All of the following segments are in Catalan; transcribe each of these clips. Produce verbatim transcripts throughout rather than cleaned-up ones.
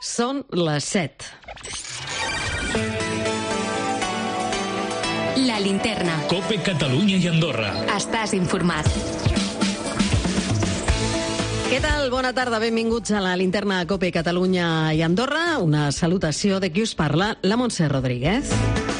Són les set. La linterna. COPE Catalunya i Andorra. Estàs informat. Què tal? Bona tarda, benvinguts a la linterna COPE Catalunya i Andorra. Una salutació de qui us parla, la Montse Rodríguez.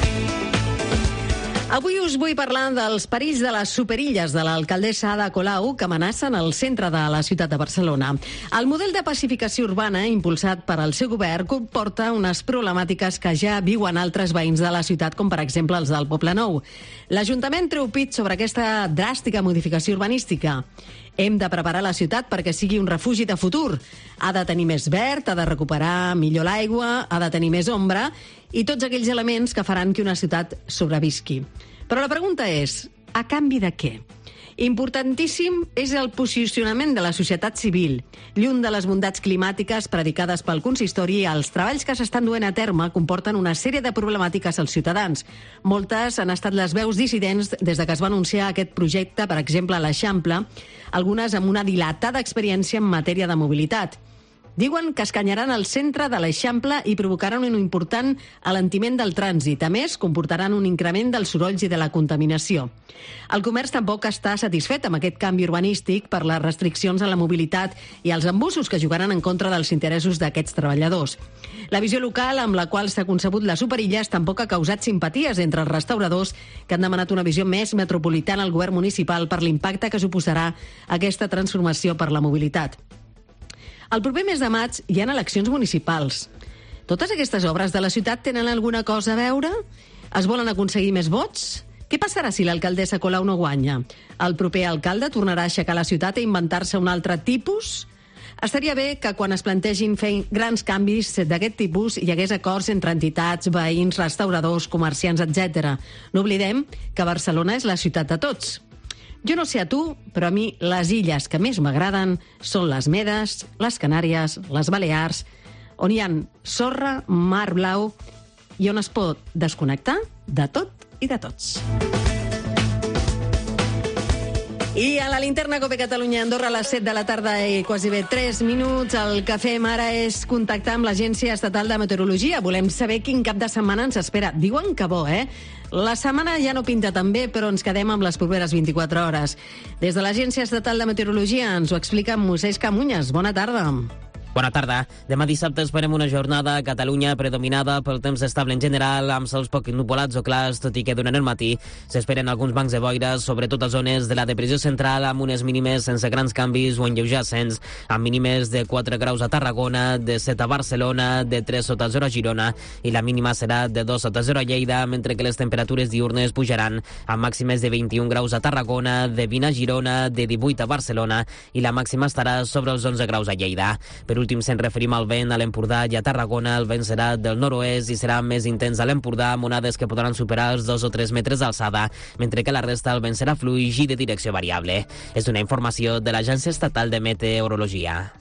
Avui us vull parlar dels perills de les superilles de l'alcaldessa Ada Colau que amenacen el centre de la ciutat de Barcelona. El model de pacificació urbana impulsat per al seu govern comporta unes problemàtiques que ja viuen altres veïns de la ciutat, com per exemple els del Poble Nou. L'Ajuntament treu pit sobre aquesta dràstica modificació urbanística. Hem de preparar la ciutat perquè sigui un refugi de futur. Ha de tenir més verd, ha de recuperar millor l'aigua, ha de tenir més ombra i tots aquells elements que faran que una ciutat sobrevisqui. Però la pregunta és, a canvi de què? Importantíssim és el posicionament de la societat civil. Lluny de les bondats climàtiques predicades pel consistori, els treballs que s'estan duent a terme comporten una sèrie de problemàtiques als ciutadans. Moltes han estat les veus dissidents des de que es va anunciar aquest projecte, per exemple a l'Eixample, algunes amb una dilatada experiència en matèria de mobilitat. Diuen que escanyaran el centre de l'Eixample i provocaran un important alentiment del trànsit. A més, comportaran un increment dels sorolls i de la contaminació. El comerç tampoc està satisfet amb aquest canvi urbanístic per les restriccions a la mobilitat i els embussos que jugaran en contra dels interessos d'aquests treballadors. La visió local amb la qual s'ha concebut les superilles tampoc ha causat simpaties entre els restauradors que han demanat una visió més metropolitana al govern municipal per l'impacte que suposarà aquesta transformació per la mobilitat. El proper mes de maig hi ha eleccions municipals. Totes aquestes obres de la ciutat tenen alguna cosa a veure? Es volen aconseguir més vots? Què passarà si l'alcaldessa Colau no guanya? El proper alcalde tornarà a aixecar la ciutat i inventar-se un altre tipus? Estaria bé que quan es plantegin fer grans canvis d'aquest tipus hi hagués acords entre entitats, veïns, restauradors, comerciants, etcètera. No oblidem que Barcelona és la ciutat de tots. Jo no sé a tu, però a mi les illes que més m'agraden són les Medes, les Canàries, les Balears, on hi ha sorra, mar blau i on es pot desconnectar de tot i de tots. I a la linterna COPE Catalunya Andorra a les set de la tarda i quasi bé tres minuts. El que fem ara és contactar amb l'Agència Estatal de Meteorologia. Volem saber quin cap de setmana ens espera. Diuen que bo, eh? La setmana ja no pinta tan bé, però ens quedem amb les properes vint-i-quatre hores. Des de l'Agència Estatal de Meteorologia ens ho explica Moisès Camuñas. Bona tarda. Bona tarda. Demà dissabte esperem una jornada a Catalunya predominada pel temps estable en general, amb sols poc nuvolats o clars, tot i que durant el matí s'esperen alguns bancs de boira, sobretot a zones de la depressió central, amb unes mínimes sense grans canvis o en lleuger ascens, amb mínimes de quatre graus a Tarragona, de set a Barcelona, de tres sota zero a Girona, i la mínima serà de dos sota zero a Lleida, mentre que les temperatures diurnes pujaran amb màximes de vint-i-un graus a Tarragona, de vint a Girona, de divuit a Barcelona, i la màxima estarà sobre els onze graus a Lleida. Per últim, si ens referim al vent a l'Empordà i a Tarragona, el vent serà del nord-oest i serà més intens a l'Empordà, amb onades que podran superar els dos o tres metres d'alçada, mentre que la resta el vent serà fluix i de direcció variable. És una informació de l'Agència Estatal de Meteorologia.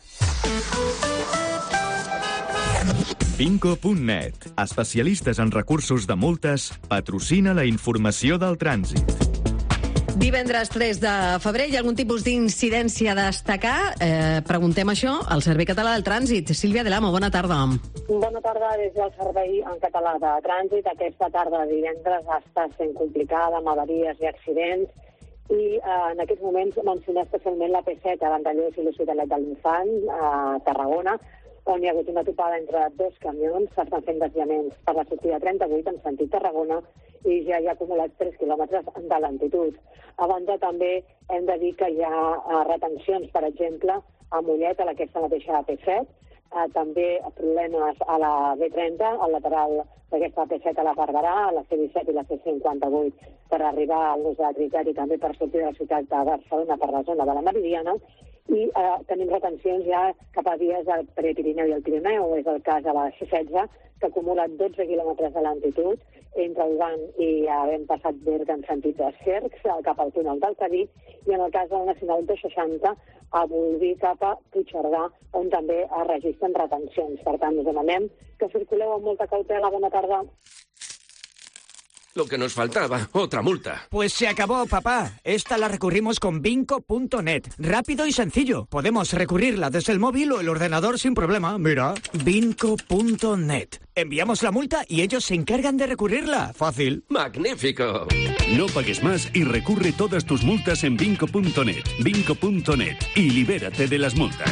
Finco punt net, especialistes en recursos de multes, patrocina la informació del trànsit. Divendres tres de febrer, hi ha algun tipus d'incidència a destacar? Eh, preguntem això al Servei Català del Trànsit. Sílvia de l'Amo, bona tarda. Bona tarda des del Servei en Català de Trànsit. Aquesta tarda de divendres està sent complicada amb avaries i accidents i eh, en aquests moments mencionar especialment la P set a Vandellós i l'Hospitalet de l'Infant a Tarragona, on hi ha hagut una topada entre dos camions, s'estan fent desviaments per la sortida trenta-vuit en sentit Tarragona i ja hi ha acumulat tres quilòmetres de lentitud. A banda, també hem de dir que hi ha retencions, per exemple, a Mollet, a aquesta mateixa P set, eh, també problemes a la B trenta, al lateral d'aquesta P set a la Barberà, a la C disset i la C cinquanta-vuit, per arribar al nus de la Trinitat i també per sortir de la ciutat de Barcelona per la zona de la Meridiana, i eh, tenim retencions ja cap a vies del Prepirineu i el Pirineu. És el cas de la C setze, que acumula dotze quilòmetres de lentitud entre Olvan i havent passat Berga en sentit de Cercs cap al túnel del Cadí, i en el cas de la Nacional dos seixanta a Bolvir cap a Puigcerdà, on també es registren retencions. Per tant, us demanem que circuleu amb molta cautela. Bona tarda. Lo que nos faltaba, otra multa. Pues se acabó, papá. Esta la recurrimos con Vinco punto net. Rápido y sencillo. Podemos recurrirla desde el móvil o el ordenador sin problema. Mira, Vinco punto net. Enviamos la multa y ellos se encargan de recurrirla. Fácil. ¡Magnífico! No pagues más y recurre todas tus multas en Vinco punto net. Vinco punto net. Y libérate de las multas.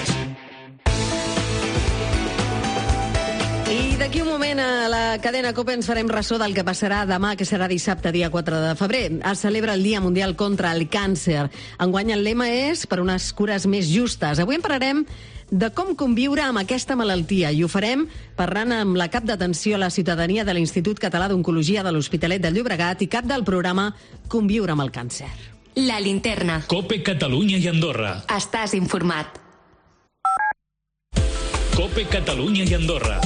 I d'aquí un moment a la cadena COPE ens farem ressò del que passarà demà, que serà dissabte, dia quatre de febrer. Es celebra el Dia Mundial contra el Càncer. Enguany el lema és per unes cures més justes. Avui en parlarem de com conviure amb aquesta malaltia i ho farem parlant amb la cap d'atenció a la ciutadania de l'Institut Català d'Oncologia de l'Hospitalet de Llobregat i cap del programa Conviure amb el càncer. La linterna. COPE Catalunya i Andorra. Estàs informat. COPE Catalunya i Andorra.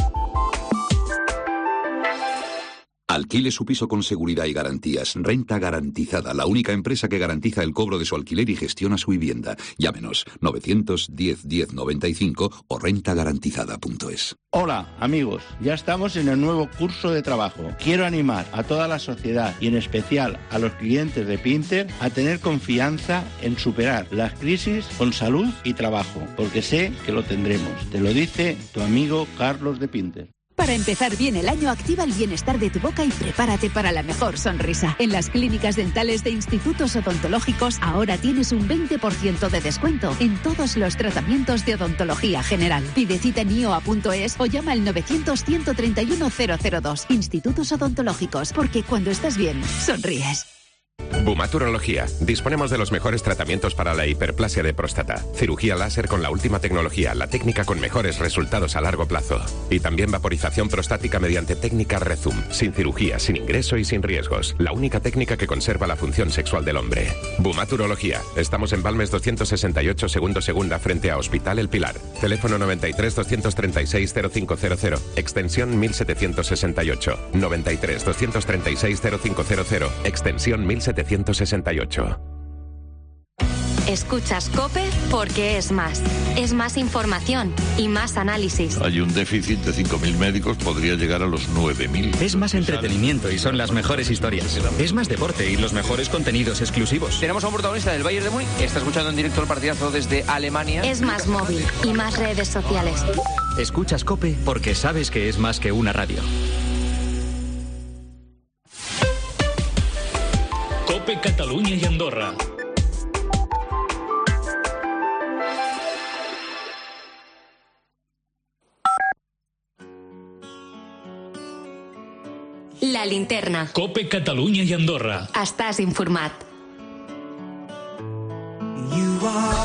Alquile su piso con seguridad y garantías. Renta Garantizada, la única empresa que garantiza el cobro de su alquiler y gestiona su vivienda. Llámenos novecientos diez diez noventa y cinco o renta garantizada punto es. Hola, amigos. Ya estamos en el nuevo curso de trabajo. Quiero animar a toda la sociedad y en especial a los clientes de Pinter a tener confianza en superar las crisis con salud y trabajo, porque sé que lo tendremos. Te lo dice tu amigo Carlos de Pinter. Para empezar bien el año, activa el bienestar de tu boca y prepárate para la mejor sonrisa. En las clínicas dentales de institutos odontológicos ahora tienes un veinte por ciento de descuento en todos los tratamientos de odontología general. Pide cita en i o a punto es o llama al novecientos uno treinta y uno cero cero dos. Institutos odontológicos, porque cuando estás bien, sonríes. Bumaturología. Disponemos de los mejores tratamientos para la hiperplasia de próstata. Cirugía láser con la última tecnología, la técnica con mejores resultados a largo plazo. Y también vaporización prostática mediante técnica Rezum. Sin cirugía, sin ingreso y sin riesgos. La única técnica que conserva la función sexual del hombre. Bumaturología. Estamos en Balmes doscientos sesenta y ocho segundo segunda frente a Hospital El Pilar. Teléfono noventa y tres doscientos treinta y seis cero cinco cero cero. Extensión mil setecientos sesenta y ocho. noventa y tres doscientos treinta y seis cero cinco cero cero. Extensión mil setecientos sesenta y ocho. Escuchas COPE porque es más. Es más información y más análisis. Hay un déficit de cinco mil médicos, podría llegar a los nueve mil. Es más entretenimiento y son las mejores historias. Es más deporte y los mejores contenidos exclusivos. Tenemos a un protagonista del Bayern de Múnich, está escuchando en directo el partidazo desde Alemania. Es más móvil y más redes sociales. Escuchas COPE porque sabes que es más que una radio. COPE Catalunya i Andorra. La linterna. COPE Catalunya i Andorra. Estàs informat. You are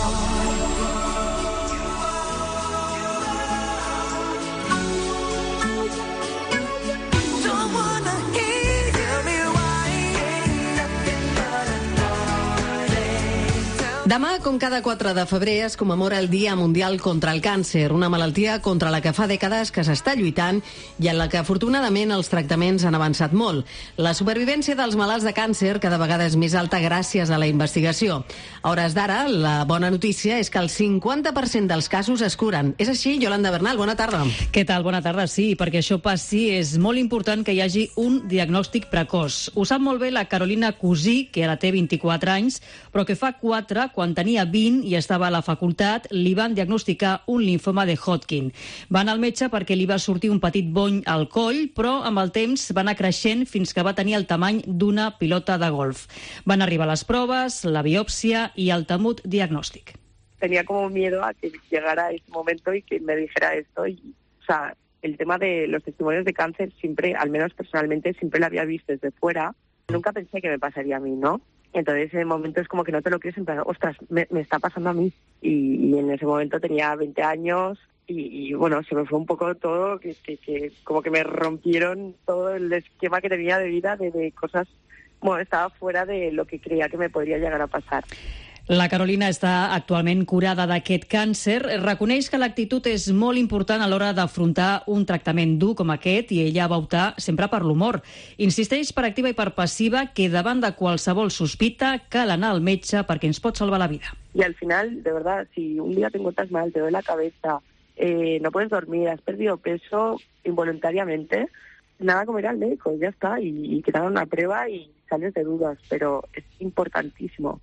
Demà, com cada quatre de febrer, es commemora el Dia Mundial contra el Càncer, una malaltia contra la que fa dècades que s'està lluitant i en la que, afortunadament, els tractaments han avançat molt. La supervivència dels malalts de càncer cada vegada és més alta gràcies a la investigació. A hores d'ara, la bona notícia és que el cinquanta per cent dels casos es curen. És així, Yolanda Bernal, bona tarda. Què tal? Bona tarda, sí, perquè això passi és molt important que hi hagi un diagnòstic precoç. Ho sap molt bé la Carolina Cusí, que ara té vint-i-quatre anys, però que fa quatre, quan tenia vint i estava a la facultat, li van diagnosticar un linfoma de Hodgkin. Va anar al metge perquè li va sortir un petit bony al coll, però amb el temps va anar creixent fins que va tenir el tamany d'una pilota de golf. Van arribar les proves, la biòpsia i el temut diagnòstic. Tenía como miedo a que llegara ese momento y que me dijera esto. Y, o sea, el tema de los testimonios de cáncer siempre, al menos personalmente, siempre lo había visto desde fuera. Nunca pensé que me pasaría a mí, ¿no? Entonces, en ese momento es como que no te lo crees, en plan, ostras, me, me está pasando a mí. Y, y en ese momento tenía veinte años y, y bueno, se me fue un poco todo, que, que, que como que me rompieron todo el esquema que tenía de vida, de, de cosas, bueno, estaba fuera de lo que creía que me podría llegar a pasar. La Carolina està actualment curada d'aquest càncer. Reconeix que l'actitud és molt important a l'hora d'afrontar un tractament dur com aquest i ella va optar sempre per l'humor. Insisteix per activa i per passiva que davant de qualsevol sospita cal anar al metge perquè ens pot salvar la vida. Y al final, de verdad, si un día te encuentras mal, te duele la cabeza, eh, no puedes dormir, has perdido peso involuntariamente, nada como ir al médico, ya está, y, y que te hagan una prueba y sales de dudas, pero es importantísimo.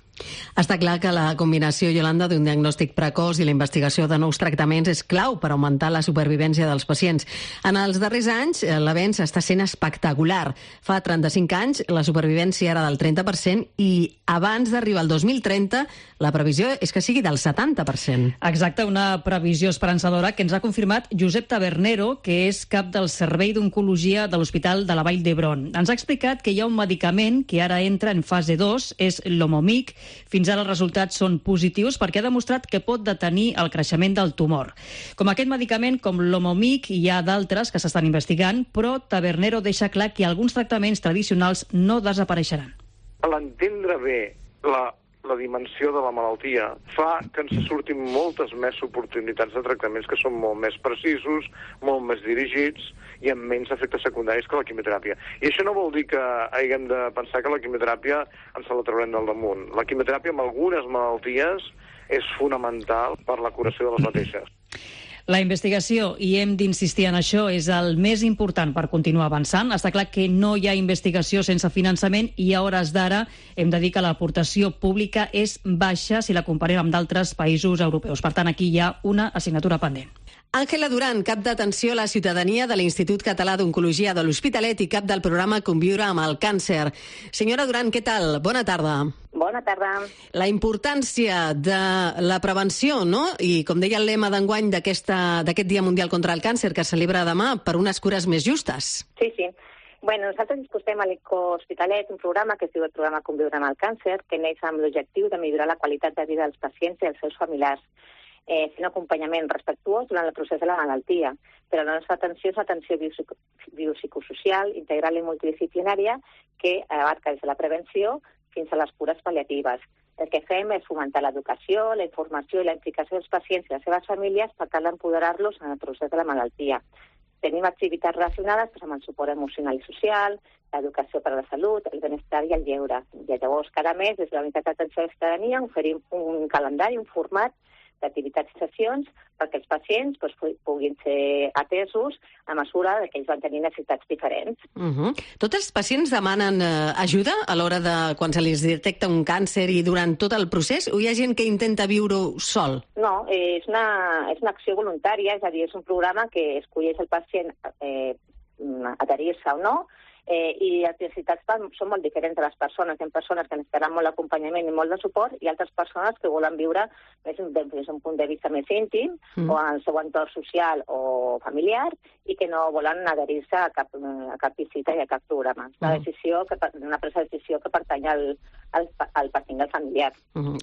Està clar que la combinació, Yolanda, d'un diagnòstic precoç i la investigació de nous tractaments és clau per augmentar la supervivència dels pacients. En els darrers anys, l'avenç està sent espectacular. Fa trenta-cinc anys, la supervivència era del trenta per cent i abans d'arribar al dos mil trenta, la previsió és que sigui del setanta per cent. Exacte, una previsió esperançadora que ens ha confirmat Josep Tabernero, que és cap del Servei d'Oncologia de l'Hospital de la Vall d'Hebron. Ens ha explicat que hi ha un medicament que ara entra en fase dos, és l'Omomic. Fins ara els resultats són positius perquè ha demostrat que pot detenir el creixement del tumor. Com aquest medicament, com l'Omomic, hi ha d'altres que s'estan investigant, però Tabernero deixa clar que alguns tractaments tradicionals no desapareixeran. L'entendre bé la, la dimensió de la malaltia fa que ens surtin moltes més oportunitats de tractaments que són molt més precisos, molt més dirigits i amb menys efectes secundaris que la quimioteràpia. I això no vol dir que haguem de pensar que la quimioteràpia ens la traurem del damunt. La quimioteràpia amb algunes malalties és fonamental per la curació de les mateixes. La investigació, i hem d'insistir en això, és el més important per continuar avançant. Està clar que no hi ha investigació sense finançament i a hores d'ara hem de dir que l'aportació pública és baixa si la comparem amb d'altres països europeus. Per tant, aquí hi ha una assignatura pendent. Àngela Duran, cap d'atenció a la ciutadania de l'Institut Català d'Oncologia de l'Hospitalet i cap del programa Conviure amb el càncer. Senyora Duran, què tal? Bona tarda. Bona tarda. La importància de la prevenció, no? I com deia el lema d'enguany d'aquest Dia Mundial contra el Càncer que es celebra demà, per unes cures més justes. Sí, sí. Bueno, nosaltres disposem a l'Ico Hospitalet un programa que es diu el programa Conviure amb el càncer, que neix amb l'objectiu de millorar la qualitat de vida dels pacients i dels seus familiars, eh, fent acompanyament respectuós durant el procés de la malaltia. Però la nostra atenció és atenció biopsicosocial, integral i multidisciplinària, que abarca des de la prevenció fins a les cures pal·liatives. El que fem és fomentar l'educació, la informació i la implicació dels pacients i les seves famílies per tal d'empoderar-los en el procés de la malaltia. Tenim activitats relacionades doncs, amb el suport emocional i social, l'educació per a la salut, el benestar i el lleure. I llavors, cada mes, des de la Unitat d'Atenció a la Ciutadania, oferim un calendari, un format d'activitats i sessions perquè els pacients doncs, puguin ser atesos a mesura que ells van tenir necessitats diferents. Uh -huh. Tots els pacients demanen eh, ajuda a l'hora de quan se li detecta un càncer i durant tot el procés, o hi ha gent que intenta viure-ho sol? No, eh, és, una, és una acció voluntària, és a dir, és un programa que escolleix el pacient eh, adherir-se o no, Eh, i les necessitats són molt diferents de les persones. Hi ha persones que necessitaran molt d'acompanyament i molt de suport i altres persones que volen viure més des d'un punt de vista més íntim mm. o en el seu entorn social o familiar i que no volen adherir-se a cap, a cap visita i a cap programa. És una, decisió que, una presa de decisió que pertany al, al, al pacient del familiar. Mm.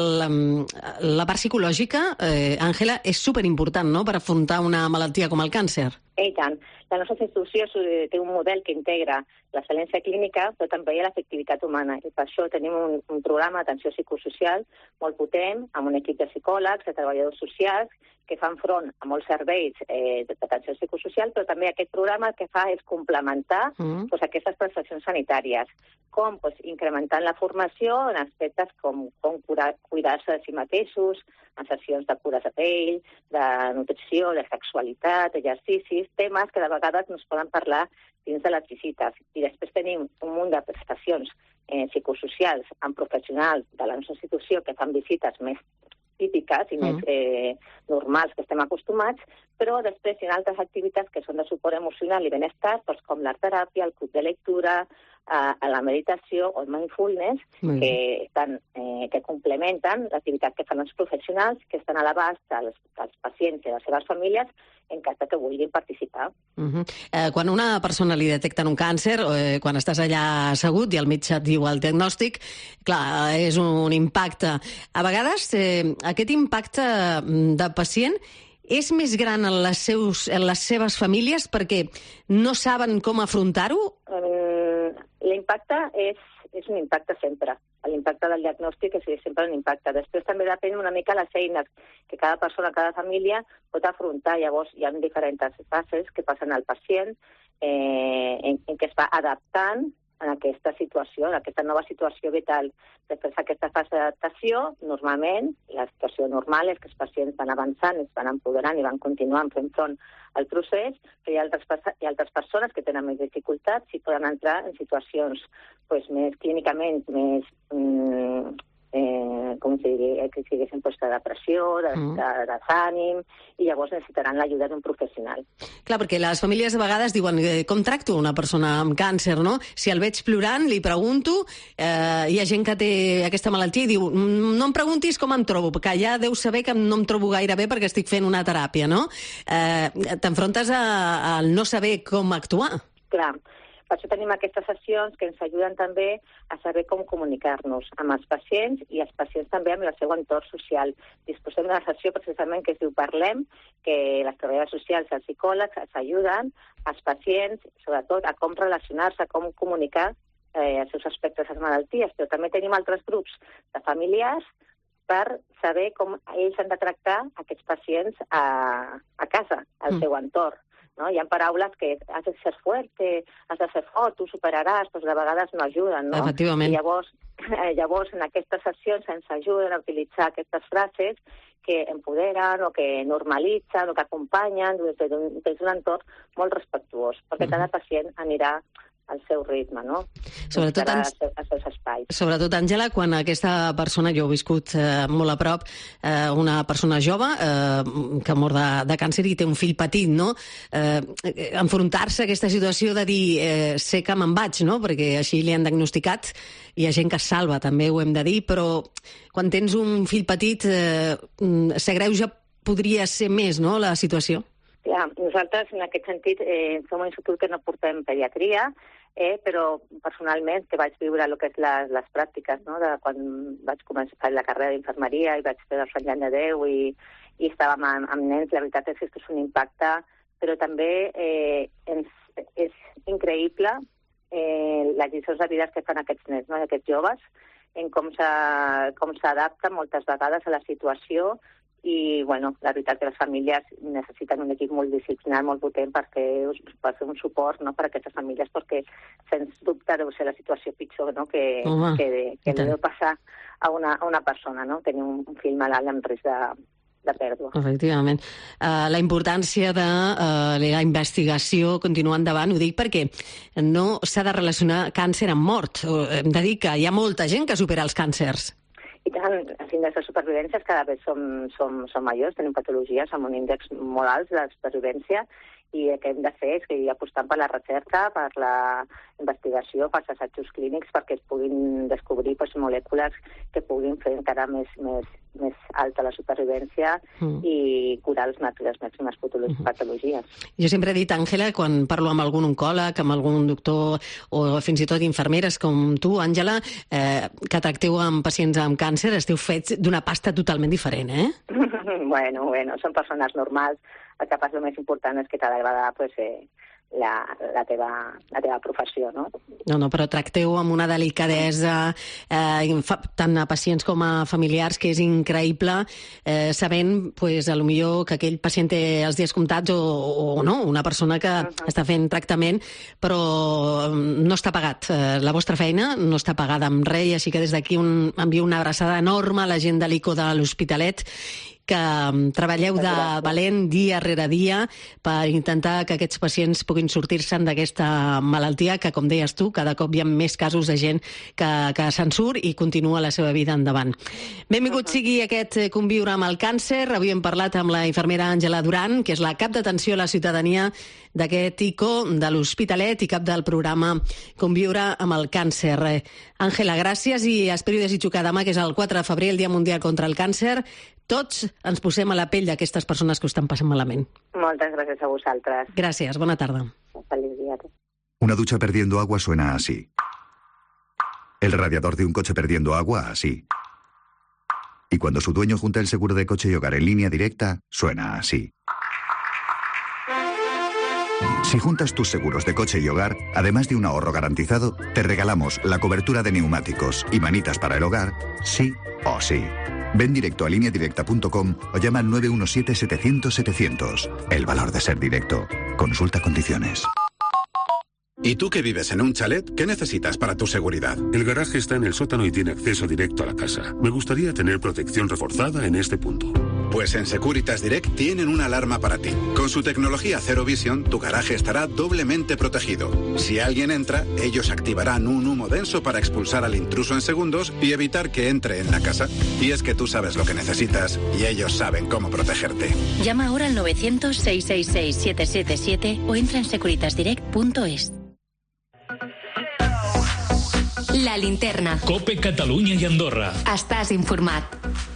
El, la part psicològica, eh, Àngela, és superimportant, no?, per afrontar una malaltia com el càncer. I tant. La nostra institució té un model que integra l'excel·lència clínica, però també hi ha l'efectivitat humana. I per això tenim un, un programa d'atenció psicosocial molt potent, amb un equip de psicòlegs, de treballadors socials, que fan front a molts serveis eh, d'atenció psicosocial, però també aquest programa el que fa és complementar mm. pues, aquestes prestacions sanitàries. Com? Pues, incrementant la formació en aspectes com, com curar, cuidar-se de si mateixos, en sessions de cures de pell, de nutrició, de sexualitat, exercicis, temes que de vegades no es poden parlar dins de les visites. I després tenim un munt de prestacions eh, psicosocials amb professionals de la nostra institució que fan visites més típiques i mm. més eh, normals que estem acostumats, però després hi ha altres activitats que són de suport emocional i benestar, doncs com l'art-teràpia, el club de lectura, a, a la meditació o el mindfulness, mm. que, estan, eh, que complementen l'activitat que fan els professionals, que estan a l'abast dels, dels pacients i les seves famílies en cas que vulguin participar. Uh -huh. eh, quan una persona li detecten un càncer, eh, quan estàs allà assegut i el metge et diu el diagnòstic, clar, és un impacte. A vegades eh, aquest impacte de pacient és més gran en les, seus, en les seves famílies perquè no saben com afrontar-ho? Um, l'impacte és, és un impacte sempre. L'impacte del diagnòstic és sempre un impacte. Després també depèn una mica les eines que cada persona, cada família pot afrontar. Llavors hi ha diferents fases que passen al pacient, eh, en, en què es va adaptant en aquesta situació, en aquesta nova situació vital. Després d'aquesta fase d'adaptació, normalment, la situació normal és que els pacients van avançant, es van empoderant i van continuant fent front al procés, però hi ha altres, hi ha altres persones que tenen més dificultats i poden entrar en situacions pues, més clínicament, més... Mm, eh, com si diguéssim, pues, de depressió, de, mm. de, de desànim, i llavors necessitaran l'ajuda d'un professional. Clar, perquè les famílies de vegades diuen eh, com tracto una persona amb càncer, no? Si el veig plorant, li pregunto, eh, hi ha gent que té aquesta malaltia i diu no em preguntis com em trobo, perquè ja deus saber que no em trobo gaire bé perquè estic fent una teràpia, no? Eh, T'enfrontes al no saber com actuar. Clar. Per això tenim aquestes sessions que ens ajuden també a saber com comunicar-nos amb els pacients i els pacients també amb el seu entorn social. Disposem d'una sessió precisament que es diu Parlem, que les treballadores socials i els psicòlegs ens ajuden als pacients, sobretot, a com relacionar-se, com comunicar eh, els seus aspectes de les malalties. Però també tenim altres grups de familiars per saber com ells han de tractar aquests pacients a, a casa, al mm. seu entorn. No? Hi ha paraules que has de ser fuerte, has de ser fort, tu superaràs, doncs de vegades no ajuden, no? Efectivament. I llavors, eh, llavors, en aquestes sessions ens ajuden a utilitzar aquestes frases que empoderen o que normalitzen o que acompanyen des d'un, des d'un entorn molt respectuós, perquè cada pacient anirà al seu ritme, no? Sobretot, als seus, als seus espais. Sobretot, Àngela, quan aquesta persona, jo he viscut eh, molt a prop, eh, una persona jove eh, que mor de, de càncer i té un fill petit, no? Eh, enfrontar-se a aquesta situació de dir eh, sé que me'n vaig, no? Perquè així li han diagnosticat, hi ha gent que es salva, també ho hem de dir, però quan tens un fill petit eh, s'agreuja, podria ser més, no?, la situació. Ja, nosaltres, en aquest sentit, eh, som un institut que no portem pediatria, eh, però personalment que vaig viure el que és les, les pràctiques, no?, de quan vaig començar la carrera d'infermeria i vaig fer el Sant Joan de Déu i, i estàvem amb, amb nens, la veritat és que és un impacte, però també eh, ens, és increïble eh, les lliçons de vida que fan aquests nens, no?, aquests joves, en com s'adapta moltes vegades a la situació. I, bueno, la veritat que les famílies necessiten un equip multidisciplinari molt potent perquè per fer un suport, no?, per a aquestes famílies, perquè sens dubte deu ser la situació pitjor, no?, que, Home, que, de, que deu passar a una, a una persona, no?, tenir un, un fill malalt amb risc de, de pèrdua. Efectivament. Uh, la importància de uh, la investigació continuar endavant, ho dic perquè no s'ha de relacionar càncer amb mort. Hem de dir que hi ha molta gent que supera els càncers. I tant, els índexs de supervivència cada vegada som, som, som majors, tenim patologies amb un índex molt alt de supervivència i el que hem de fer és que hi apostem per la recerca, per la investigació, pels assajos clínics, perquè es puguin descobrir pues, molècules que puguin fer encara més, més, més alta la supervivència mm. i curar les les màximes patologies. Mm-hmm. Jo sempre he dit, Àngela, quan parlo amb algun oncòleg, amb algun doctor o fins i tot infermeres com tu, Àngela, eh, que tracteu amb pacients amb càncer, esteu fets d'una pasta totalment diferent, eh? bueno, bueno, són persones normals. El que passa, el més important és que t'ha d'agradar pues, eh, la, la, teva, la teva professió, no? No, no, però tracteu amb una delicadesa eh, tant a pacients com a familiars que és increïble, eh, sabent, pues, a lo millor que aquell pacient té els dies comptats o, o no, una persona que uh-huh. està fent tractament, però no està pagat. Eh, la vostra feina no està pagada amb res, així que des d'aquí un, envio una abraçada enorme a la gent de l'I C O de l'Hospitalet, que treballeu de valent dia rere dia per intentar que aquests pacients puguin sortir-se'n d'aquesta malaltia que, com deies tu, cada cop hi ha més casos de gent que, que se'n surt i continua la seva vida endavant. Benvingut sigui aquest Conviure amb el càncer. Avui hem parlat amb la infermera Àngela Duran, que és la cap d'atenció a la ciutadania d'aquest I C O de l'Hospitalet i cap del programa Conviure amb el càncer. Àngela, gràcies i espero i desitjo que demà, que és el quatre de febrer, el Dia Mundial contra el Càncer, tots ens posem a la pell d'aquestes persones que ho estan passant malament. Moltes gràcies a vosaltres. Gràcies, bona tarda. Feliz día. Una ducha perdiendo agua suena así. El radiador de un coche perdiendo agua así. Y cuando su dueño junta el seguro de coche y hogar en línea directa, suena así. Si juntas tus seguros de coche y hogar, además de un ahorro garantizado, te regalamos la cobertura de neumáticos y manitas para el hogar, sí o sí. Ven directo a línea directa punto com o llama al nueve uno siete setecientos setecientos. El valor de ser directo. Consulta condiciones. ¿Y tú que vives en un chalet, qué necesitas para tu seguridad? El garaje está en el sótano y tiene acceso directo a la casa. Me gustaría tener protección reforzada en este punto. Pues en Securitas Direct tienen una alarma para ti. Con su tecnología Zero Vision, tu garaje estará doblemente protegido. Si alguien entra, ellos activarán un humo denso para expulsar al intruso en segundos y evitar que entre en la casa. Y es que tú sabes lo que necesitas y ellos saben cómo protegerte. Llama ahora al novecientos, seiscientos sesenta y seis, setecientos setenta y siete o entra en securitas direct punto es. La linterna. Cope Catalunya i Andorra. Estàs informat.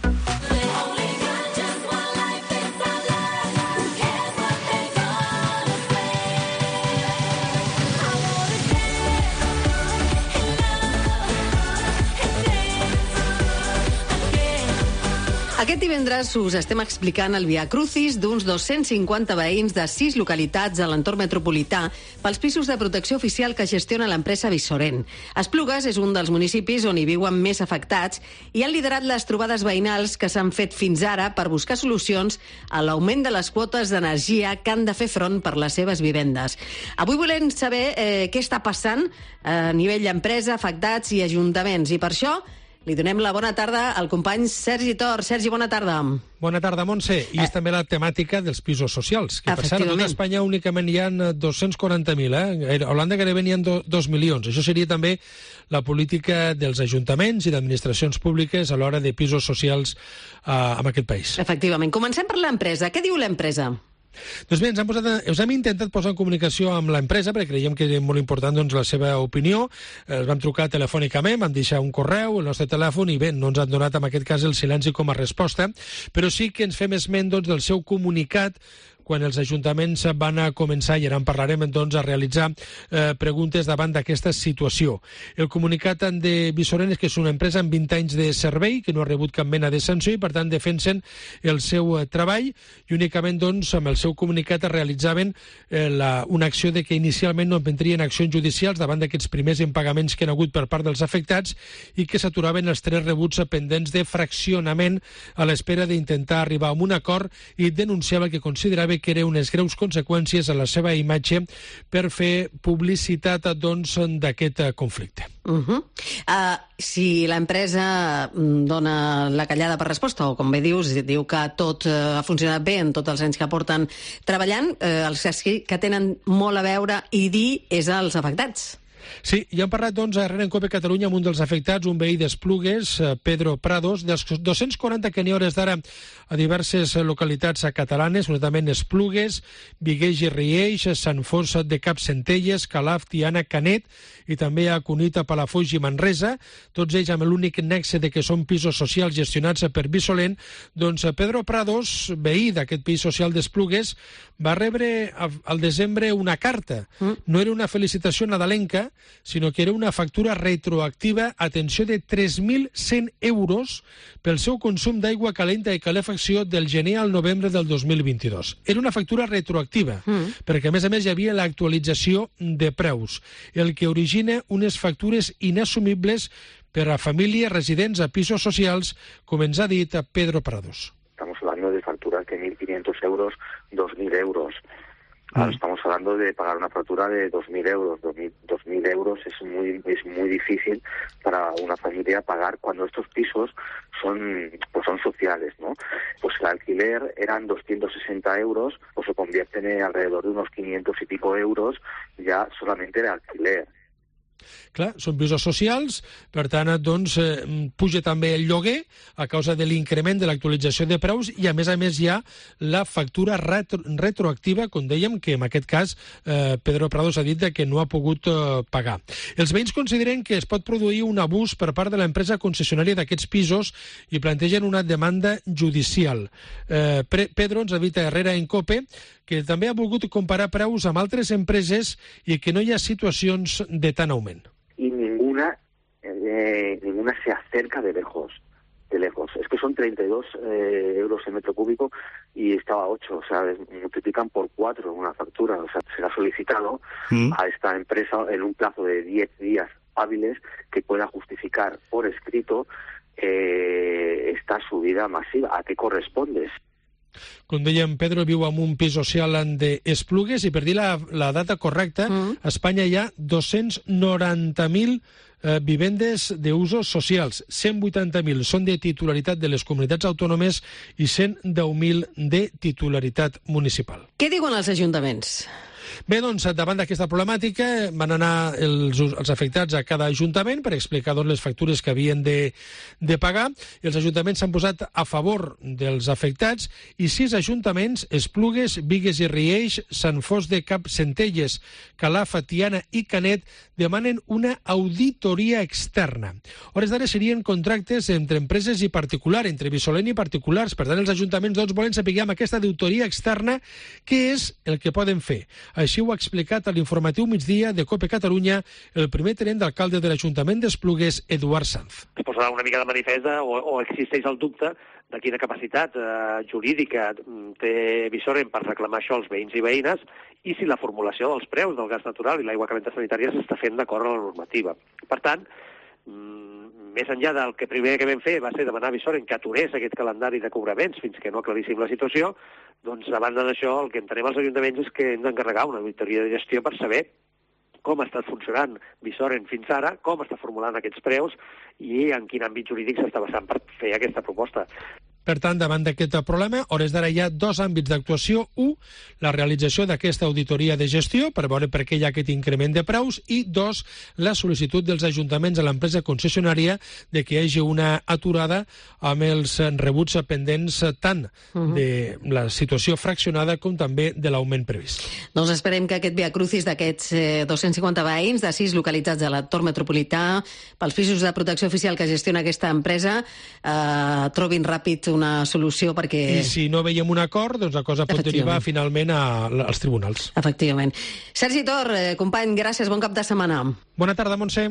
Aquest divendres us estem explicant el Via Crucis d'uns dos-cents cinquanta veïns de sis localitats a l'entorn metropolità pels pisos de protecció oficial que gestiona l'empresa Visorent. Esplugues és un dels municipis on hi viuen més afectats i han liderat les trobades veïnals que s'han fet fins ara per buscar solucions a l'augment de les quotes d'energia que han de fer front per les seves vivendes. Avui volem saber eh, què està passant a nivell d'empresa, afectats i ajuntaments, i per això li donem la bona tarda al company Sergi Tor. Sergi, bona tarda. Bona tarda, Montse. I és eh. també la temàtica dels pisos socials, que per cert, a tot Espanya únicament hi ha dos-cents quaranta mil, eh? A Holanda gairebé n'hi ha do, dos milions. Això seria també la política dels ajuntaments i d'administracions públiques a l'hora de pisos socials eh, en aquest país. Efectivament. Comencem per l'empresa. Què diu l'empresa? Doncs bé, ens hem, posat, ens hem intentat posar en comunicació amb l'empresa perquè creiem que és molt important doncs, la seva opinió. Els vam trucar telefònicament, vam deixar un correu, el nostre telèfon, i bé, no ens han donat en aquest cas el silenci com a resposta, però sí que ens fem esment doncs, del seu comunicat quan els ajuntaments van a començar, i ara en parlarem, doncs, a realitzar eh, preguntes davant d'aquesta situació. El comunicat de Visorent és que és una empresa amb vint anys de servei, que no ha rebut cap mena de sanció i, per tant, defensen el seu eh, treball i únicament, doncs, amb el seu comunicat realitzaven eh, la, una acció de que inicialment no prendrien accions judicials davant d'aquests primers impagaments que han hagut per part dels afectats i que s'aturaven els tres rebuts pendents de fraccionament a l'espera d'intentar arribar a un acord, i denunciava que considerava que eren unes greus conseqüències a la seva imatge per fer publicitat doncs, d'aquest conflicte. Uh -huh. uh, si l'empresa dona la callada per resposta, o com bé dius, diu que tot uh, ha funcionat bé en tots els anys que porten treballant, uh, els que tenen molt a veure i dir és als afectats. Sí, ja hem parlat, doncs, darrere en Cope Catalunya amb un dels afectats, un veí d'Esplugues, Pedro Prados, dels dos-cents quaranta que n'hi ha hores d'ara a diverses localitats catalanes, notament Esplugues, Vigueix i Rieix, Sant Fons de Capcentelles, Calaf, Tiana, Canet, i també a Cunit, Palafolls i Manresa, tots ells amb l'únic nexe de que són pisos socials gestionats per Visolent. Doncs Pedro Prados, veí d'aquest pis social d'Esplugues, va rebre al desembre una carta. No era una felicitació nadalenca, sinó que era una factura retroactiva, atenció, de tres mil cent euros pel seu consum d'aigua calenta i calefacció del gener al novembre del dos mil vint-i-dos. Era una factura retroactiva, mm. perquè a més a més hi havia l'actualització de preus, el que origina unes factures inassumibles per a famílies residents a pisos socials, com ens ha dit Pedro Prados. Estamos hablando de facturas de mil quinientos euros, dos mil euros. Ahora estamos hablando de pagar una factura de dos mil euros. dos mil euros es muy es muy difícil para una familia pagar cuando estos pisos son pues son sociales, ¿no? Pues el alquiler eran doscientos sesenta euros, pues se convierten en alrededor de unos quinientos y pico euros ya solamente de alquiler. Clar, són pisos socials, per tant, doncs, eh, puja també el lloguer a causa de l'increment de l'actualització de preus i, a més a més, hi ha la factura retro, retroactiva, com dèiem, que en aquest cas eh, Pedro Prados ha dit que no ha pogut eh, pagar. Els veïns consideren que es pot produir un abús per part de l'empresa concessionària d'aquests pisos i plantegen una demanda judicial. Eh, Pedro ens ha dit a Herrera en Cope que també ha volgut comparar preus amb altres empreses i que no hi ha situacions de tant augment. Y ninguna, eh, ninguna se acerca de lejos, de lejos. Es que son treinta y dos eh, euros el metro cúbico y estaba a ocho, o sea, multiplican por cuatro una factura. O sea, se le ha solicitado ¿Mm? a esta empresa en un plazo de diez días hábiles que pueda justificar por escrito eh, esta subida masiva. ¿A qué corresponde? Com dèiem, Pedro viu en un pis social d'Esplugues i per dir la, la data correcta, mm. a Espanya hi ha dos-cents noranta mil eh, vivendes d'usos socials. cent vuitanta mil són de titularitat de les comunitats autònomes i cent deu mil de titularitat municipal. Què diuen els ajuntaments? Bé, doncs, davant d'aquesta problemàtica van anar els, els afectats a cada ajuntament per explicar doncs, les factures que havien de, de pagar. Els ajuntaments s'han posat a favor dels afectats i sis ajuntaments, Esplugues, Bigues i Riells, Sant Fos de Campsentelles, Calaf, Tiana i Canet, demanen una auditoria externa. A hores d'ara serien contractes entre empreses i particular, entre Bissolent i particulars. Per tant, els ajuntaments doncs, volen saber amb aquesta auditoria externa què és el que poden fer. Així ho ha explicat a l'informatiu migdia de COPE Catalunya el primer tinent d'alcalde de l'Ajuntament d'Esplugues, Eduard Sanz. Es posarà una mica de manifest o, o existeix el dubte de quina capacitat eh, jurídica té Bissolent per reclamar això als veïns i veïnes i si la formulació dels preus del gas natural i l'aigua calenta sanitària s'està fent d'acord amb la normativa. Per tant, més enllà del que primer que vam fer va ser demanar a Bissolent que aturés aquest calendari de cobraments fins que no aclaríssim la situació, doncs a banda d'això el que entenem als ajuntaments és que hem d'encarregar una auditoria de gestió per saber com ha estat funcionant Bissolent fins ara, com està formulant aquests preus i en quin àmbit jurídic s'està basant per fer aquesta proposta. Per tant, davant d'aquest problema, a hores d'ara hi ha dos àmbits d'actuació. Un, la realització d'aquesta auditoria de gestió per veure per què hi ha aquest increment de preus i dos, la sol·licitud dels ajuntaments a l'empresa concessionària de que hi hagi una aturada amb els rebuts pendents tant uh-huh. de la situació fraccionada com també de l'augment previst. Doncs esperem que aquest Via Crucis d'aquests eh, dos-cents cinquanta veïns de sis localitzats a l'entorn metropolità pels pisos de protecció oficial que gestiona aquesta empresa eh, trobin ràpid una solució perquè... I si no veiem un acord, doncs la cosa pot derivar finalment a, als tribunals. Efectivament. Sergi Tor, eh, company, gràcies, bon cap de setmana. Bona tarda, Montse.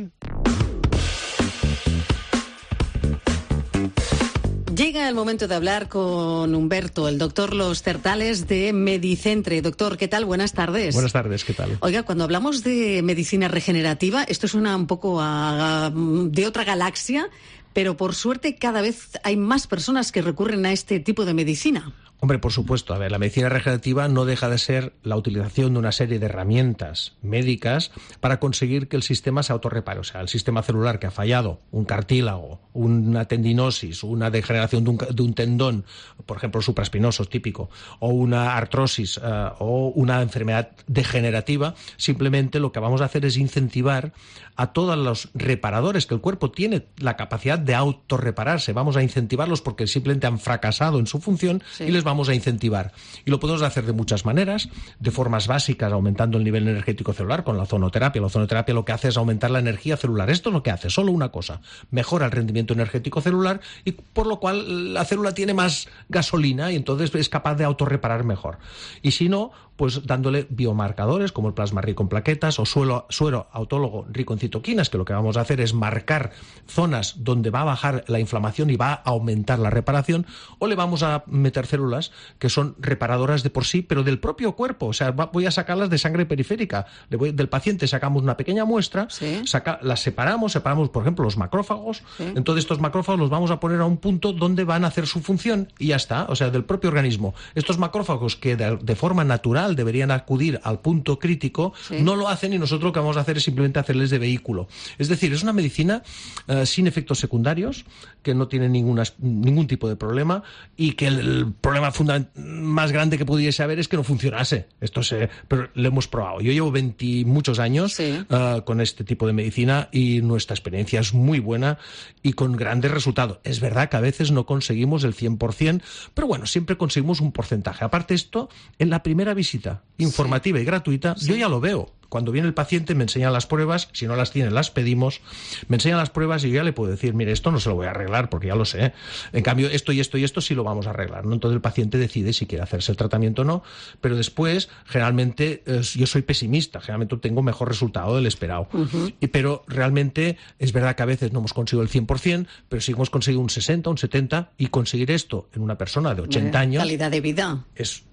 Llega el momento de hablar con Humberto, el doctor Los Certales de Medicentre. Doctor, ¿qué tal? Buenas tardes. Buenas tardes, ¿qué tal? Oiga, cuando hablamos de medicina regenerativa, esto suena un poco a, a, de otra galaxia, pero por suerte cada vez hay más personas que recurren a este tipo de medicina. Hombre, por supuesto. A ver, la medicina regenerativa no deja de ser la utilización de una serie de herramientas médicas para conseguir que el sistema se autorrepare. O sea, el sistema celular que ha fallado, un cartílago, una tendinosis, una degeneración de un, de un tendón, por ejemplo, supraespinoso típico, o una artrosis uh, o una enfermedad degenerativa, simplemente lo que vamos a hacer es incentivar a todos los reparadores, que el cuerpo tiene la capacidad de autorrepararse. Vamos a incentivarlos porque simplemente han fracasado en su función sí. y les vamos a incentivar. Y lo podemos hacer de muchas maneras, de formas básicas, aumentando el nivel energético celular con la ozonoterapia. La ozonoterapia lo que hace es aumentar la energía celular. Esto es lo que hace, solo una cosa. Mejora el rendimiento energético celular y por lo cual la célula tiene más gasolina y entonces es capaz de autorreparar mejor. Y si no, pues dándole biomarcadores como el plasma rico en plaquetas o suelo, suero autólogo rico en citoquinas, que lo que vamos a hacer es marcar zonas donde va a bajar la inflamación y va a aumentar la reparación, o le vamos a meter células que son reparadoras de por sí, pero del propio cuerpo. O sea, va, voy a sacarlas de sangre periférica. Le voy, del paciente sacamos una pequeña muestra, ¿sí? saca, las separamos, separamos, por ejemplo, los macrófagos. ¿Sí? Entonces estos macrófagos los vamos a poner a un punto donde van a hacer su función y ya está. O sea, del propio organismo. Estos macrófagos que de, de forma natural deberían acudir al punto crítico, sí. no lo hacen y nosotros lo que vamos a hacer es simplemente hacerles de vehículo. Es decir, es una medicina uh, sin efectos secundarios, que no tiene ninguna, ningún tipo de problema y que el, el problema fundamental más grande que pudiese haber es que no funcionase. Esto se, pero lo hemos probado. Yo llevo veinte muchos años sí. uh, con este tipo de medicina y nuestra experiencia es muy buena y con grandes resultados. Es verdad que a veces no conseguimos el cien por ciento, pero bueno, siempre conseguimos un porcentaje. Aparte esto, en la primera visita informativa sí. y gratuita, sí. yo ya lo veo. Cuando viene el paciente me enseña las pruebas, si no las tiene las pedimos, me enseña las pruebas y yo ya le puedo decir, mire, esto no se lo voy a arreglar porque ya lo sé. En cambio, esto y esto y esto sí lo vamos a arreglar, ¿no? Entonces el paciente decide si quiere hacerse el tratamiento o no, pero después, generalmente, eh, yo soy pesimista, generalmente tengo mejor resultado del esperado. Uh-huh. Y, pero realmente es verdad que a veces no hemos conseguido el cien por ciento, pero sí hemos conseguido un sesenta, un setenta, y conseguir esto en una persona de ochenta años... Calidad de vida. Es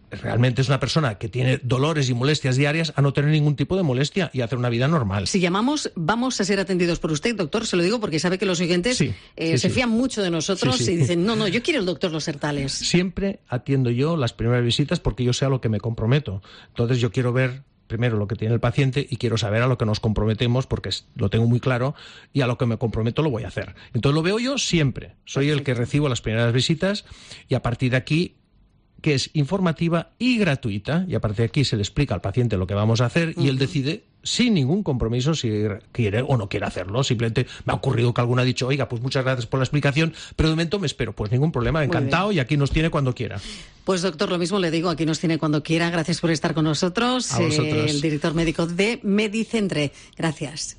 realmente es una persona que tiene dolores y molestias diarias a no tener ningún tipo de molestia y hacer una vida normal. Si llamamos, vamos a ser atendidos por usted, doctor, se lo digo porque sabe que los oyentes sí, eh, sí, se sí. fían mucho de nosotros sí, sí. y dicen, no, no, yo quiero el doctor Los Sertales. Siempre atiendo yo las primeras visitas porque yo sé a lo que me comprometo. Entonces yo quiero ver primero lo que tiene el paciente y quiero saber a lo que nos comprometemos porque lo tengo muy claro y a lo que me comprometo lo voy a hacer. Entonces lo veo yo siempre. Soy el que recibo las primeras visitas y a partir de aquí, que es informativa y gratuita, y a partir de aquí se le explica al paciente lo que vamos a hacer y él decide sin ningún compromiso si quiere o no quiere hacerlo. Simplemente me ha ocurrido que alguno ha dicho, oiga, pues muchas gracias por la explicación, pero de momento me espero. Pues ningún problema, encantado, y aquí nos tiene cuando quiera. Pues doctor, lo mismo le digo, aquí nos tiene cuando quiera. Gracias por estar con nosotros. A vosotros. Eh, el director médico de Medicentre. Gracias.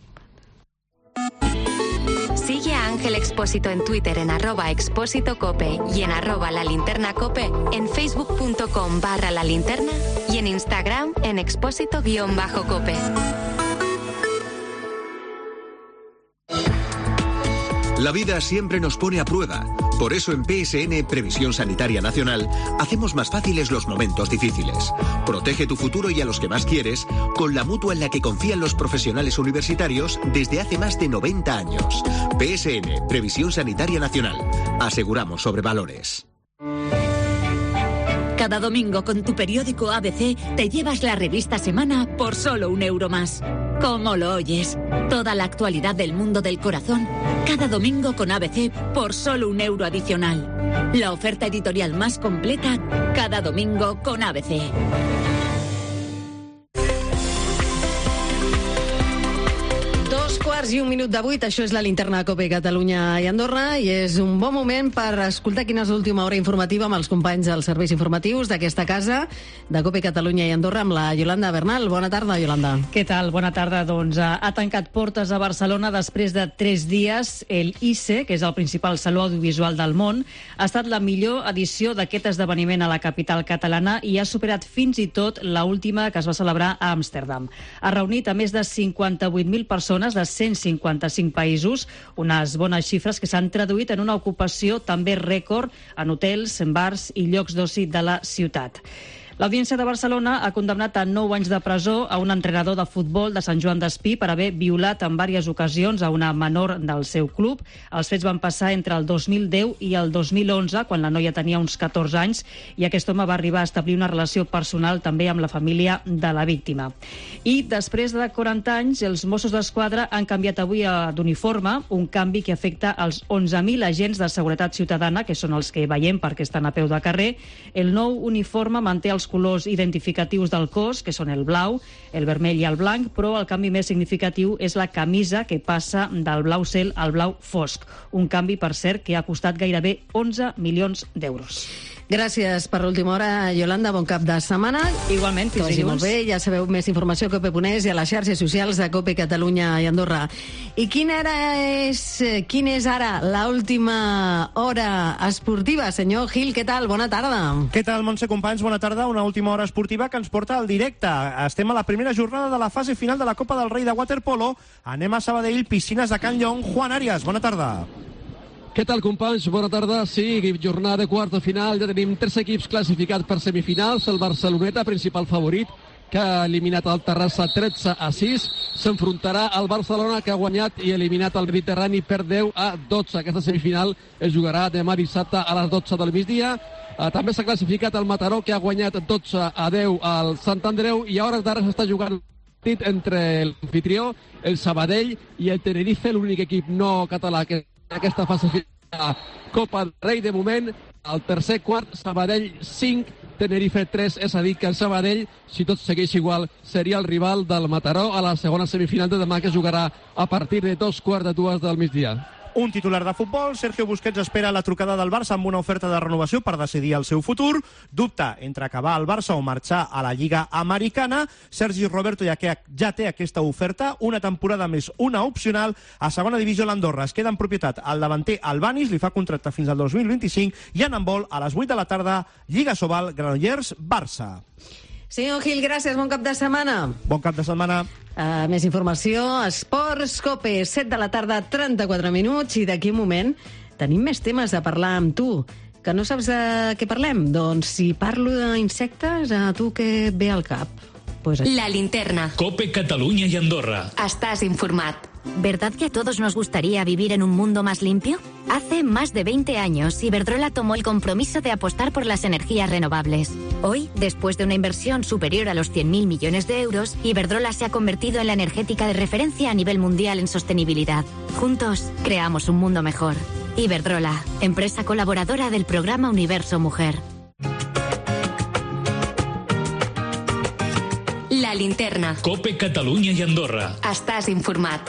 Sigue a Ángel Expósito en Twitter en arroba expósito cope y en arroba la linterna cope, en facebook.com barra la linterna y en Instagram en expósito guión bajo cope. La vida siempre nos pone a prueba. Por eso en P S N Previsión Sanitaria Nacional hacemos más fáciles los momentos difíciles. Protege tu futuro y a los que más quieres con la mutua en la que confían los profesionales universitarios desde hace más de noventa años. P S N Previsión Sanitaria Nacional. Aseguramos sobre valores. Cada domingo con tu periódico A B C te llevas la revista Semana por solo un euro más. ¿Cómo lo oyes? Toda la actualidad del mundo del corazón, cada domingo con A B C por solo un euro adicional. La oferta editorial más completa, cada domingo con A B C. Dos quarts i un minut de vuit, això és la linterna de COPE Catalunya i Andorra i és un bon moment per escoltar quina és l'última hora informativa amb els companys dels serveis informatius d'aquesta casa de COPE Catalunya i Andorra amb la Yolanda Bernal. Bona tarda, Yolanda. Què tal? Bona tarda. Doncs ha tancat portes a Barcelona després de tres dies. El I C E, que és el principal saló audiovisual del món, ha estat la millor edició d'aquest esdeveniment a la capital catalana i ha superat fins i tot la última que es va celebrar a Amsterdam. Ha reunit a més de cinquanta-vuit mil persones de cent cinquanta-cinc països, unes bones xifres que s'han traduït en una ocupació també rècord en hotels, en bars i llocs d'oci de la ciutat. L'Audiència de Barcelona ha condemnat a nou anys de presó a un entrenador de futbol de Sant Joan d'Espí per haver violat en diverses ocasions a una menor del seu club. Els fets van passar entre el dos mil deu i el dos mil onze, quan la noia tenia uns catorze anys, i aquest home va arribar a establir una relació personal també amb la família de la víctima. I després de quaranta anys, els Mossos d'Esquadra han canviat avui d'uniforme, un canvi que afecta els onze mil agents de seguretat ciutadana, que són els que veiem perquè estan a peu de carrer. El nou uniforme manté els colors identificatius del cos, que són el blau, el vermell i el blanc, però el canvi més significatiu és la camisa, que passa del blau cel al blau fosc. Un canvi, per cert, que ha costat gairebé onze milions d'euros. Gràcies per l'última hora, Yolanda. Bon cap de setmana. Igualment, fins que vagi dilluns. molt bé. Ja sabeu més informació a cope punt es i a les xarxes socials de COPE Catalunya i Andorra. I quina era és, quina és ara l'última hora esportiva? Senyor Gil, què tal? Bona tarda. Què tal, Montse, companys? Bona tarda. Una última hora esportiva que ens porta al directe. Estem a la primera jornada de la fase final de la Copa del Rei de Waterpolo. Anem a Sabadell, piscines de Can Llong. Juan Arias, bona tarda. Què tal, companys? Bona tarda. Sí, jornada de quarts de final. Ja tenim tres equips classificats per semifinals. El Barceloneta, principal favorit, que ha eliminat el Terrassa tretze a sis. S'enfrontarà al Barcelona, que ha guanyat i eliminat el Mediterrani per deu a dotze. Aquesta semifinal es jugarà demà dissabte a les dotze del migdia. Uh, també s'ha classificat el Mataró, que ha guanyat dotze a deu al Sant Andreu, i a hores d'ara s'està jugant el partit entre l'anfitrió, el Sabadell, i el Tenerife, l'únic equip no català que aquesta fase final de Copa del Rei. De moment, el tercer quart, Sabadell cinc, Tenerife tres, és a dir que el Sabadell, si tot segueix igual, seria el rival del Mataró a la segona semifinal de demà, que jugarà a partir de dos quarts de dues del migdia. Un titular de futbol, Sergio Busquets espera la trucada del Barça amb una oferta de renovació per decidir el seu futur. Dubta entre acabar al Barça o marxar a la Lliga Americana. Sergi Roberto ja, que ja té aquesta oferta, una temporada més, una opcional. A segona divisió l'Andorra es queda en propietat el davanter Albanis, li fa contracte fins al dos mil vint-i-cinc, i en handbol a les vuit de la tarda, Lliga Sobal, Granollers-Barça. Senyor Gil, gràcies. Bon cap de setmana. Bon cap de setmana. Uh, més informació, Esports Cope, set de la tarda, trenta-quatre minuts, i d'aquí un moment tenim més temes a parlar amb tu. Que no saps de què parlem? Doncs si parlo d'insectes, a tu què et ve al cap? Pues aquí. La linterna. COPE Cataluña y Andorra. Estás informat. ¿Verdad que a todos nos gustaría vivir en un mundo más limpio? Hace más de veinte años, Iberdrola tomó el compromiso de apostar por las energías renovables. Hoy, después de una inversión superior a los cien mil millones de euros, Iberdrola se ha convertido en la energética de referencia a nivel mundial en sostenibilidad. Juntos, creamos un mundo mejor. Iberdrola, empresa colaboradora del programa Universo Mujer. La linterna. COPE Cataluña y Andorra. Estàs informat.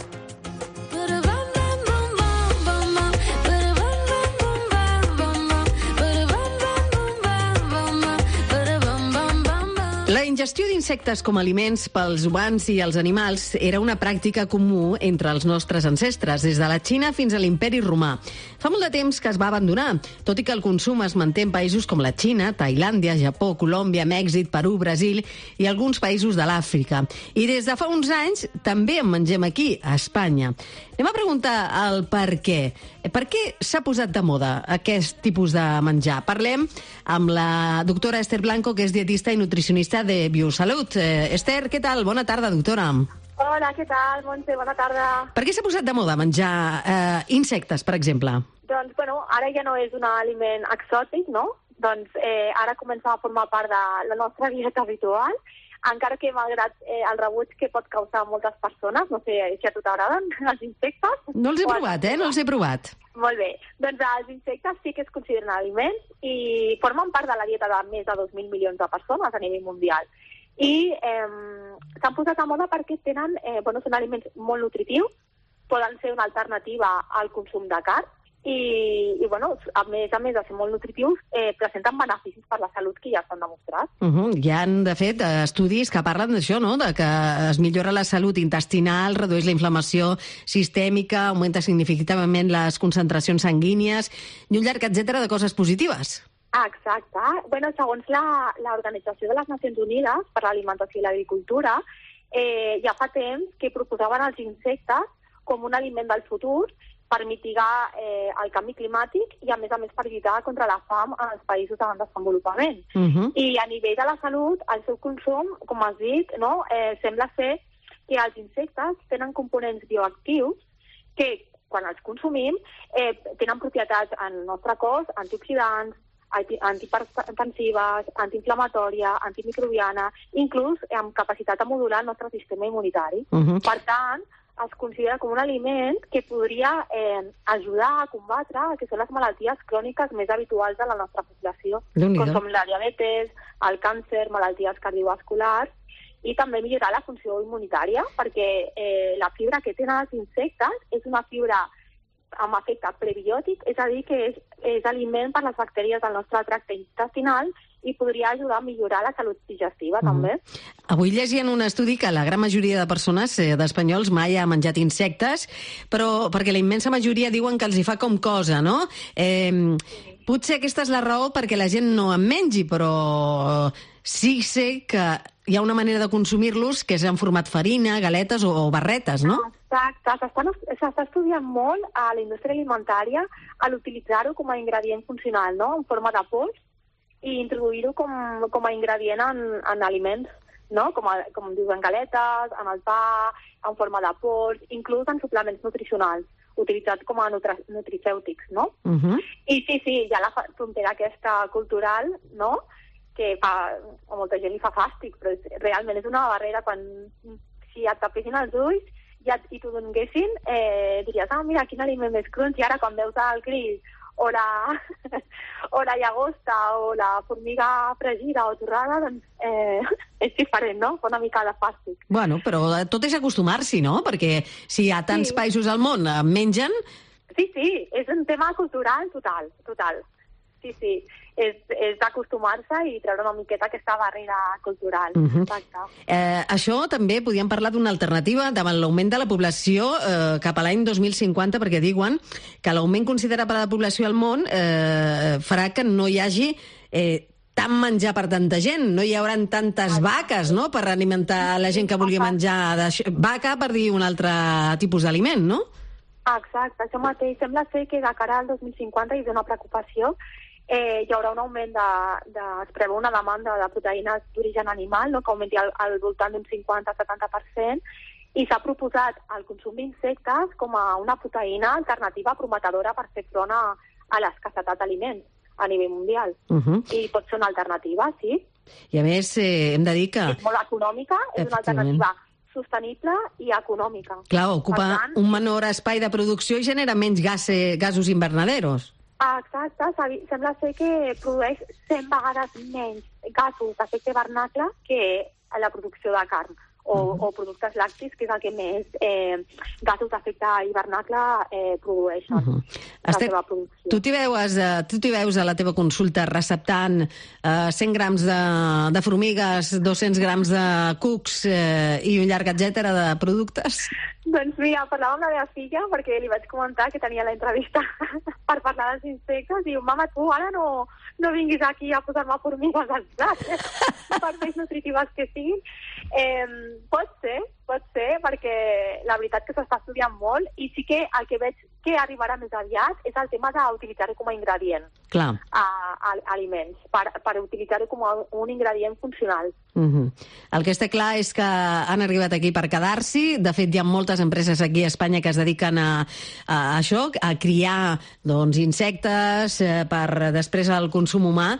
La ingestió d'insectes com a aliments pels humans i els animals era una pràctica comú entre els nostres ancestres, des de la Xina fins a l'Imperi Romà. Fa molt de temps que es va abandonar, tot i que el consum es manté en països com la Xina, Tailàndia, Japó, Colòmbia, Mèxic, Perú, Brasil i alguns països de l'Àfrica. I des de fa uns anys també en mengem aquí, a Espanya. Anem a preguntar el per què. Per què s'ha posat de moda aquest tipus de menjar? Parlem amb la doctora Esther Blanco, que és dietista i nutricionista de Biosalut. Eh, Esther, què tal? Bona tarda, doctora. Hola, què tal, Montse? Bona tarda. Per què s'ha posat de moda menjar eh, insectes, per exemple? Doncs, bueno, ara ja no és un aliment exòtic, no? Doncs eh, ara comença a formar part de la nostra dieta habitual, encara que malgrat eh, el rebuig que pot causar a moltes persones, no sé si a tu t'agraden els insectes. No els he provat, eh? No els he provat. Molt bé. Doncs els insectes sí que es consideren aliments i formen part de la dieta de més de dos mil milions de persones a nivell mundial. I eh, s'han posat a moda perquè tenen, eh, bueno, són aliments molt nutritius, poden ser una alternativa al consum de carn, i, i bueno, a més a més de ser molt nutritius, eh, presenten beneficis per la salut que ja s'han demostrat. Uh -huh. Hi ha, de fet, estudis que parlen d'això, no?, de que es millora la salut intestinal, redueix la inflamació sistèmica, augmenta significativament les concentracions sanguínies i un llarg etcètera de coses positives. Ah, exacte. Bueno, segons la, l'Organització de les Nacions Unides per l'Alimentació i l'Agricultura, eh, ja fa temps que proposaven els insectes com un aliment del futur per mitigar eh, el canvi climàtic i, a més a més, per lluitar contra la fam en els països en desenvolupament. Uh-huh. I a nivell de la salut, el seu consum, com has dit, no, eh, sembla ser que els insectes tenen components bioactius que, quan els consumim, eh, tenen propietats en el nostre cos, antioxidants, antihipertensives, antiinflamatòria, antimicrobiana, inclús amb capacitat de modular el nostre sistema immunitari. Uh-huh. Per tant, es considera com un aliment que podria eh, ajudar a combatre el que són les malalties cròniques més habituals de la nostra població, com són la diabetes, el càncer, malalties cardiovasculars, i també millorar la funció immunitària, perquè eh, la fibra que tenen els insectes és una fibra amb efecte prebiòtic, és a dir, que és, és aliment per les bactèries del nostre tracte intestinal i podria ajudar a millorar la salut digestiva, mm. també. Avui llegien un estudi que la gran majoria de persones, eh, d'espanyols, mai ha menjat insectes, però perquè la immensa majoria diuen que els hi fa com cosa, no? Eh, potser aquesta és la raó perquè la gent no en mengi, però sí sé que hi ha una manera de consumir-los que és en format farina, galetes o, o barretes, no? Exacte. S'està estudiant molt a la indústria alimentària a l'utilitzar-ho com a ingredient funcional, no?, en forma de pols, i introduir-ho com, com a ingredient en, en aliments, no?, com, a, com diuen galetes, en el pa, en forma de pols, inclús en suplements nutricionals, utilitzats com a nutri nutricèutics, no? Uh-huh. I sí, sí, hi ha la frontera aquesta cultural, no?, que fa, a molta gent li fa fàstic, però és, realment és una barrera. Quan si et tapessin els ulls i, et, i t'ho donguessin, eh, diries, ah, mira, quin aliment més crunch, i ara quan veus el gris o la, o la llagosta o la formiga fregida o torrada, doncs eh, és diferent, no? Fa una mica de fàstic. Bueno, però tot és acostumar-s'hi, no? Perquè si hi ha tants sí. països al món mengen... Sí, sí, és un tema cultural total, total. Sí, sí, és, és d'acostumar-se i treure una miqueta aquesta barrera cultural. Uh-huh. eh, això també podíem parlar d'una alternativa davant l'augment de la població eh, cap a l'any dos mil cinquanta, perquè diuen que l'augment considerable de la població al món eh, farà que no hi hagi eh, tant menjar per tanta gent, no hi haurà tantes vaques, no?, per alimentar la gent que vulgui menjar vaca, per dir un altre tipus d'aliment, no? Exacte, això mateix. Sembla ser que de cara al dos mil cinquanta hi ha una preocupació eh, hi haurà un augment de, de... es preveu una demanda de proteïnes d'origen animal, no? Que augmenti al, al voltant d'un cinquanta a setanta per cent, i s'ha proposat el consum d'insectes com a una proteïna alternativa prometedora per fer front a, a l'escassetat d'aliments a nivell mundial. Uh -huh. I pot ser una alternativa, sí. I a més, eh, hem de dir que... És molt econòmica, és una alternativa sostenible i econòmica. Clar, ocupa tant, un menor espai de producció i genera menys gas, eh, gasos invernaderos. Exacte, sembla ser que produeix cent vegades menys gasos d'efecte hivernacle que la producció de carn. O, uh-huh. o productes làctics, que és el que més eh, gasos d'efecte hivernacle eh, produeixen. Uh-huh. La seva producció. Tu t'hi veus, eh, tu t'hi veus a la teva consulta receptant eh, cent grams de, de formigues, dos-cents grams de cucs eh, i un llarg etcètera de productes? Doncs mira, parlava amb la meva filla perquè li vaig comentar que tenia la entrevista per parlar dels insectes i diu, mama, tu ara no, no vinguis aquí a posar-me formigues als plats, eh? Per més nutritives que siguin. Eh, pot ser, pot ser, perquè la veritat que s'està estudiant molt i sí que el que veig que arribarà més aviat és el tema d'utilitzar-ho com a ingredient Clar. A, a, a aliments, per, per utilitzar-ho com a un ingredient funcional. Uh-huh. El que està clar és que han arribat aquí per quedar-s'hi. De fet, hi ha moltes empreses aquí a Espanya que es dediquen a, a això, a criar doncs, insectes eh, per després al consum humà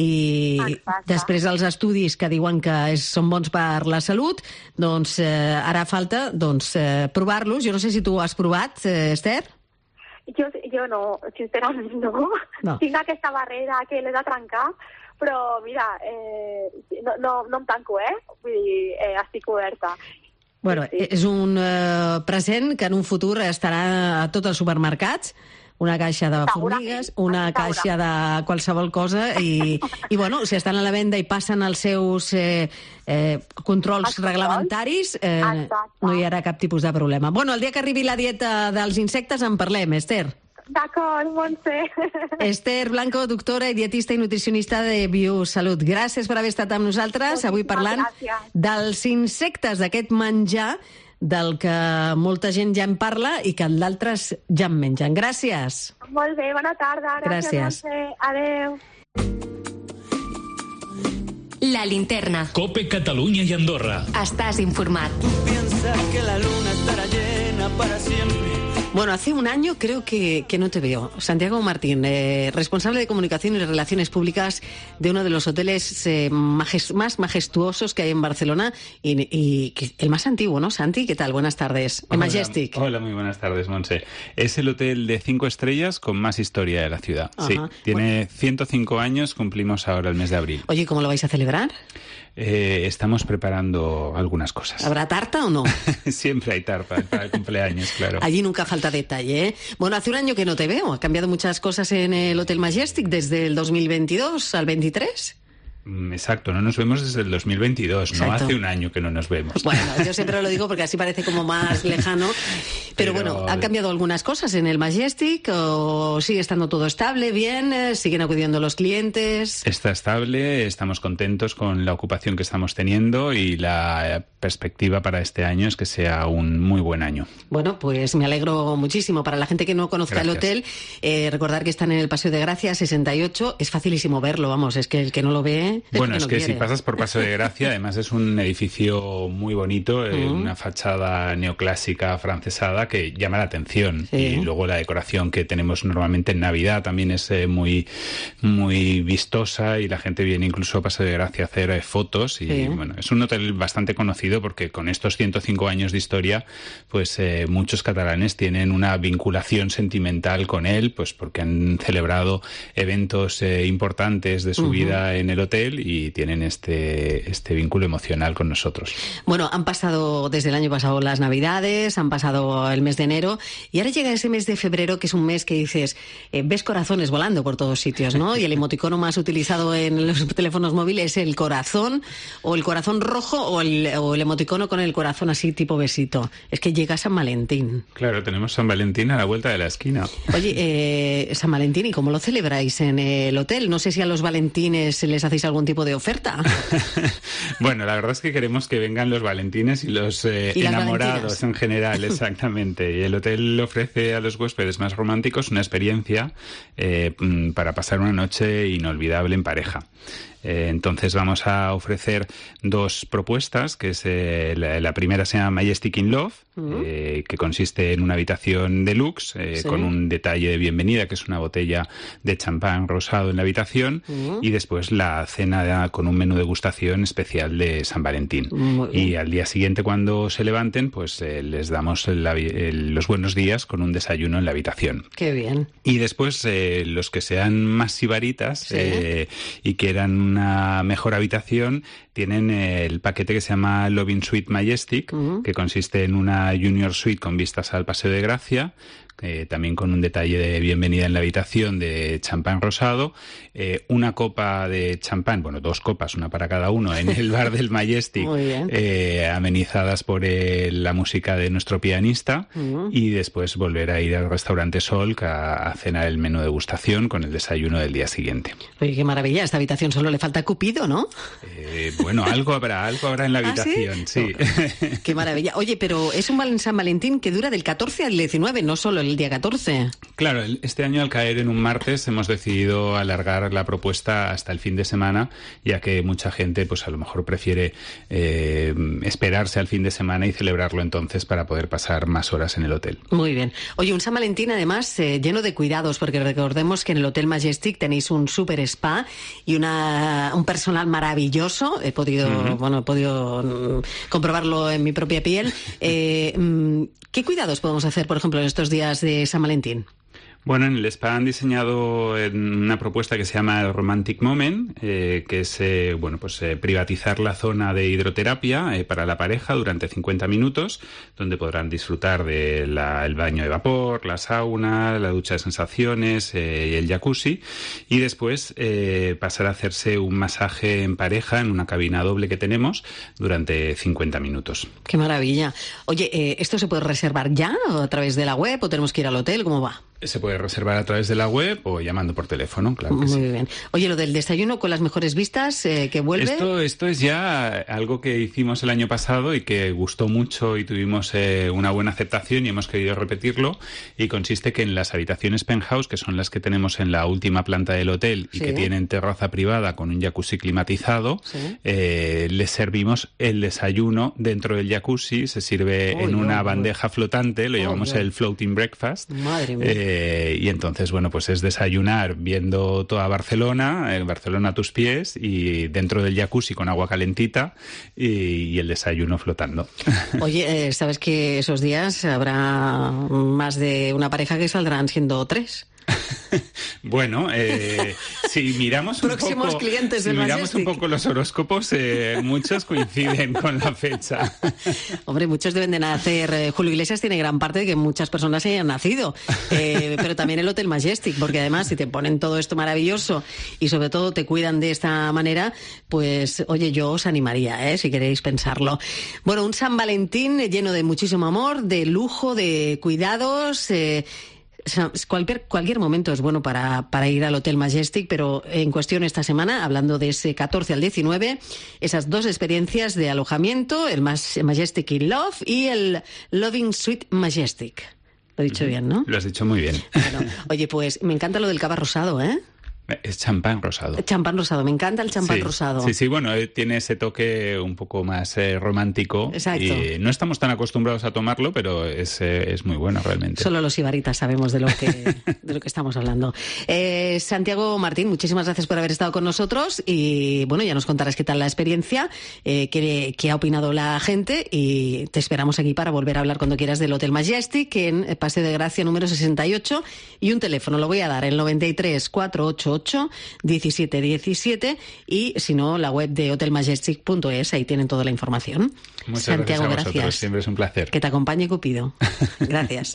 i Exacte. Després els estudis que diuen que és, són bons per la salut, doncs eh, ara falta doncs, eh, provar-los. Jo no sé si tu ho has provat, eh, Esther? Jo, jo no, sincerament no. no. Tinc aquesta barrera que l'he de trencar, però mira, eh, no, no, no em tanco, eh? Vull dir, eh, estic oberta. Bueno, sí, sí. És un eh, present que en un futur estarà a tots els supermercats, una caixa de formigues, una caixa de qualsevol cosa i, i bueno, si estan a la venda i passen els seus eh, eh, controls reglamentaris, eh, no hi haurà cap tipus de problema. Bueno, el dia que arribi la dieta dels insectes en parlem, Esther. D'acord, Montse. Esther Blanco, doctora i dietista i nutricionista de Biosalut. Gràcies per haver estat amb nosaltres, avui parlant dels insectes, d'aquest menjar del que molta gent ja en parla i que d'altres ja en mengen. Gràcies. Molt bé, bona tarda. Gràcies. Gràcies. Adéu. La linterna. COPE Catalunya i Andorra. Estàs informat. Tú piensas que la luna estará llena para siempre. Bueno, hace un año creo que, que no te veo. Santiago Martín, eh, responsable de comunicación y relaciones públicas de uno de los hoteles eh, majest- más majestuosos que hay en Barcelona y, y el más antiguo, ¿no, Santi? ¿Qué tal? Buenas tardes. El Majestic. Hola, muy buenas tardes, Monse. Es el hotel de cinco estrellas con más historia de la ciudad. Ajá. Sí, tiene bueno. ciento cinco años, cumplimos ahora el mes de abril. Oye, ¿cómo lo vais a celebrar? Eh, estamos preparando algunas cosas. ¿Habrá tarta o no? Siempre hay tarta para el cumpleaños, claro. Allí nunca falta detalle, ¿eh? Bueno, hace un año que no te veo. Ha cambiado muchas cosas en el Hotel Majestic desde el dos mil veintidós al veintitrés. Exacto, no nos vemos desde el dos mil veintidós, Exacto. No hace un año que no nos vemos. Bueno, yo siempre lo digo porque así parece como más lejano, pero, pero bueno, ¿han cambiado algunas cosas en el Majestic o sigue estando todo estable, bien? ¿Siguen acudiendo los clientes? Está estable, estamos contentos con la ocupación que estamos teniendo y la perspectiva para este año es que sea un muy buen año. Bueno, pues me alegro muchísimo. Para la gente que no conozca Gracias. El hotel, eh, recordar que están en el Paseo de Gracia sesenta y ocho, es facilísimo verlo, vamos, es que el que no lo ve... Es bueno, es no que quiere. Si pasas por Paseo de Gracia, además es un edificio muy bonito, eh, uh-huh. una fachada neoclásica afrancesada que llama la atención. Sí. Y luego la decoración que tenemos normalmente en Navidad también es eh, muy, muy vistosa y la gente viene incluso a Paseo de Gracia a hacer eh, fotos. Y sí. bueno, es un hotel bastante conocido porque con estos ciento cinco años de historia, pues eh, muchos catalanes tienen una vinculación sentimental con él, pues porque han celebrado eventos eh, importantes de su uh-huh. vida en el hotel y tienen este, este vínculo emocional con nosotros. Bueno, han pasado desde el año pasado las Navidades, han pasado el mes de enero y ahora llega ese mes de febrero que es un mes que dices, eh, ves corazones volando por todos sitios, ¿no? Y el emoticono más utilizado en los teléfonos móviles es el corazón o el corazón rojo o el, o el emoticono con el corazón así tipo besito. Es que llega San Valentín. Claro, tenemos San Valentín a la vuelta de la esquina. Oye, eh, San Valentín, ¿y cómo lo celebráis en el hotel? No sé si a los valentines les hacéis algún tipo de oferta. Bueno, la verdad es que queremos que vengan los valentines y los eh, y enamorados en general, exactamente. Y el hotel ofrece a los huéspedes más románticos una experiencia eh, para pasar una noche inolvidable en pareja. Eh, entonces vamos a ofrecer dos propuestas, que es eh, la, la primera se llama Majestic in Love, uh-huh. eh, que consiste en una habitación deluxe eh, sí. con un detalle de bienvenida, que es una botella de champán rosado en la habitación, uh-huh. y después la cena de, con un menú degustación especial de San Valentín. Y al día siguiente, cuando se levanten, pues eh, les damos el, el, los buenos días con un desayuno en la habitación. Qué bien. Y después eh, los que sean más sibaritas ¿sí? eh, y quieran una mejor habitación, tienen el paquete que se llama Loving Suite Majestic, uh-huh. que consiste en una Junior Suite con vistas al Paseo de Gracia, eh, también con un detalle de bienvenida en la habitación de champán rosado, eh, una copa de champán, bueno, dos copas, una para cada uno, en el bar del Majestic, eh, amenizadas por eh, la música de nuestro pianista, uh-huh. y después volver a ir al restaurante Sol a, a cenar el menú de degustación con el desayuno del día siguiente. Oye, qué maravilla, a esta habitación solo le falta Cupido, ¿no? Eh, bueno, algo habrá, algo habrá en la habitación, ¿Ah, sí? sí. Qué maravilla. Oye, pero es un San Valentín que dura del catorce al diecinueve, no solo el día catorce. Claro, este año al caer en un martes hemos decidido alargar la propuesta hasta el fin de semana, ya que mucha gente pues a lo mejor prefiere eh, esperarse al fin de semana y celebrarlo entonces para poder pasar más horas en el hotel. Muy bien. Oye, un San Valentín además eh, lleno de cuidados, porque recordemos que en el Hotel Majestic tenéis un super spa y una, un personal maravilloso. He podido, uh-huh. bueno, he podido mm, comprobarlo en mi propia piel. Eh, mm, ¿Qué cuidados podemos hacer, por ejemplo, en estos días de San Valentín? Bueno, en el spa han diseñado una propuesta que se llama el Romantic Moment, eh, que es eh, bueno, pues eh, privatizar la zona de hidroterapia eh, para la pareja durante cincuenta minutos, donde podrán disfrutar del de baño de vapor, la sauna, la ducha de sensaciones eh, y el jacuzzi, y después eh, pasar a hacerse un masaje en pareja en una cabina doble que tenemos durante cincuenta minutos. ¡Qué maravilla! Oye, eh, ¿esto se puede reservar ya a través de la web o tenemos que ir al hotel? ¿Cómo va? Se puede reservar a través de la web o llamando por teléfono, claro que Muy sí. Muy bien. Oye, lo del desayuno con las mejores vistas, eh, que vuelve... Esto, esto es ya algo que hicimos el año pasado y que gustó mucho y tuvimos eh, una buena aceptación y hemos querido repetirlo, y consiste que en las habitaciones penthouse, que son las que tenemos en la última planta del hotel y sí. que tienen terraza privada con un jacuzzi climatizado, sí. eh, les servimos el desayuno dentro del jacuzzi, se sirve oh, en una oh, bandeja oh. flotante, lo oh, llamamos oh. el floating breakfast. Madre mía. Eh, Eh, y entonces, bueno, pues es desayunar viendo toda Barcelona, en Barcelona a tus pies, y dentro del jacuzzi con agua calentita y, y el desayuno flotando. Oye, eh, ¿sabes que esos días habrá más de una pareja que saldrán siendo tres? Bueno, eh, si miramos un Próximos poco, clientes si del miramos un poco los horóscopos, eh, muchos coinciden con la fecha. Hombre, muchos deben de nacer. Eh, Julio Iglesias tiene gran parte de que muchas personas hayan nacido, eh, pero también el Hotel Majestic, porque además si te ponen todo esto maravilloso y sobre todo te cuidan de esta manera, pues oye, yo os animaría, eh, si queréis pensarlo. Bueno, un San Valentín lleno de muchísimo amor, de lujo, de cuidados. Eh, Cualquier, cualquier momento es bueno para, para ir al Hotel Majestic, pero en cuestión esta semana, hablando de ese catorce al diecinueve, esas dos experiencias de alojamiento, el Majestic in Love y el Loving Suite Majestic. Lo he dicho uh-huh. bien, ¿no? Lo has dicho muy bien. Bueno, oye, pues me encanta lo del cava rosado, ¿eh? Es champán rosado. Champán rosado, me encanta el champán sí, rosado. Sí, sí, bueno, eh, tiene ese toque un poco más eh, romántico. Exacto. Y no estamos tan acostumbrados a tomarlo, pero es, eh, es muy bueno realmente. Solo los ibaritas sabemos de lo que, de lo que estamos hablando. Eh, Santiago Martín, muchísimas gracias por haber estado con nosotros y bueno, ya nos contarás qué tal la experiencia, eh, qué, qué ha opinado la gente, y te esperamos aquí para volver a hablar cuando quieras del Hotel Majestic en Paseo de Gracia número sesenta y ocho, y un teléfono, lo voy a dar, el noventa y tres, cuatrocientos ochenta y ocho, diecisiete diecisiete, y si no, la web de hotel majestic punto es, ahí tienen toda la información. Muchas Santiago, gracias a vosotros, gracias. Siempre es un placer. Que te acompañe Cupido. Gracias.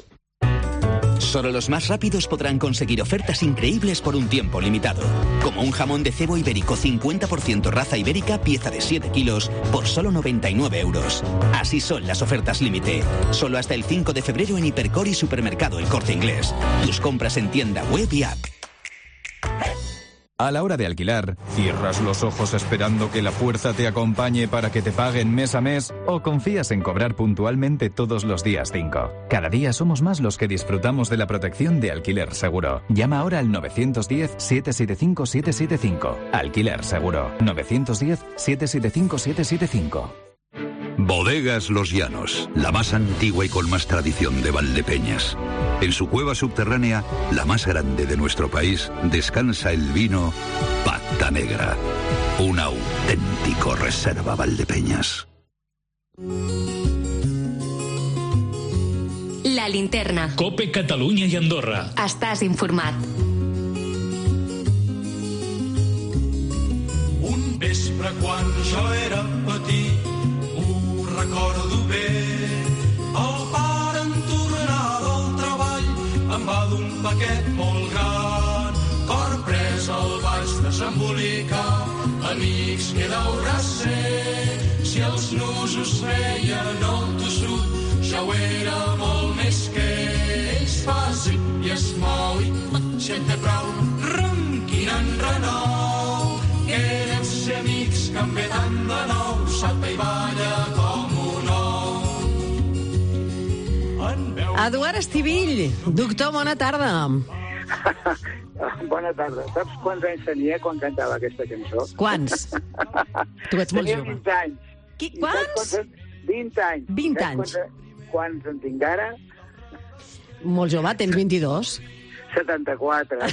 Solo los más rápidos podrán conseguir ofertas increíbles por un tiempo limitado. Como un jamón de cebo ibérico cincuenta por ciento raza ibérica, pieza de siete kilos, por solo noventa y nueve euros. Así son las ofertas límite. Solo hasta el cinco de febrero en Hipercor y Supermercado El Corte Inglés. Tus compras en tienda web y app. A la hora de alquilar, ¿cierras los ojos esperando que la fuerza te acompañe para que te paguen mes a mes o confías en cobrar puntualmente todos los días cinco? Cada día somos más los que disfrutamos de la protección de Alquiler Seguro. Llama ahora al nueve uno cero, siete siete cinco, siete siete cinco. Alquiler Seguro. nueve uno cero, siete siete cinco, siete siete cinco. Bodegas Los Llanos, la más antigua y con más tradición de Valdepeñas. En su cueva subterránea, la más grande de nuestro país, descansa el vino Pata Negra, un auténtico reserva Valdepeñas. La Linterna. Cope Catalunya i Andorra. Estàs informat. Un vespre quan jo era petit, ho recordo bé, el pare en tornar del treball em va d'un paquet molt gran. Cor pres el vaig desembolicar, amics, què deurà ser? Si els nusos feien el tossut, ja ho era molt més que ells. Fa zip i es mou i si en té prou, ronquinant renou. Que deu ser amics que en ve tant de nou, salta i balla com un ou. Eduard Estivill, doctor, bona tarda. Bona tarda. Saps quants anys tenia quan cantava aquesta cançó? Quants? Tu ets molt tenia jove. vint anys. Qui, quants? vint anys. vint anys. Quants, quants en tinc ara? Molt jove, tens vint-i-dos. setanta-quatre.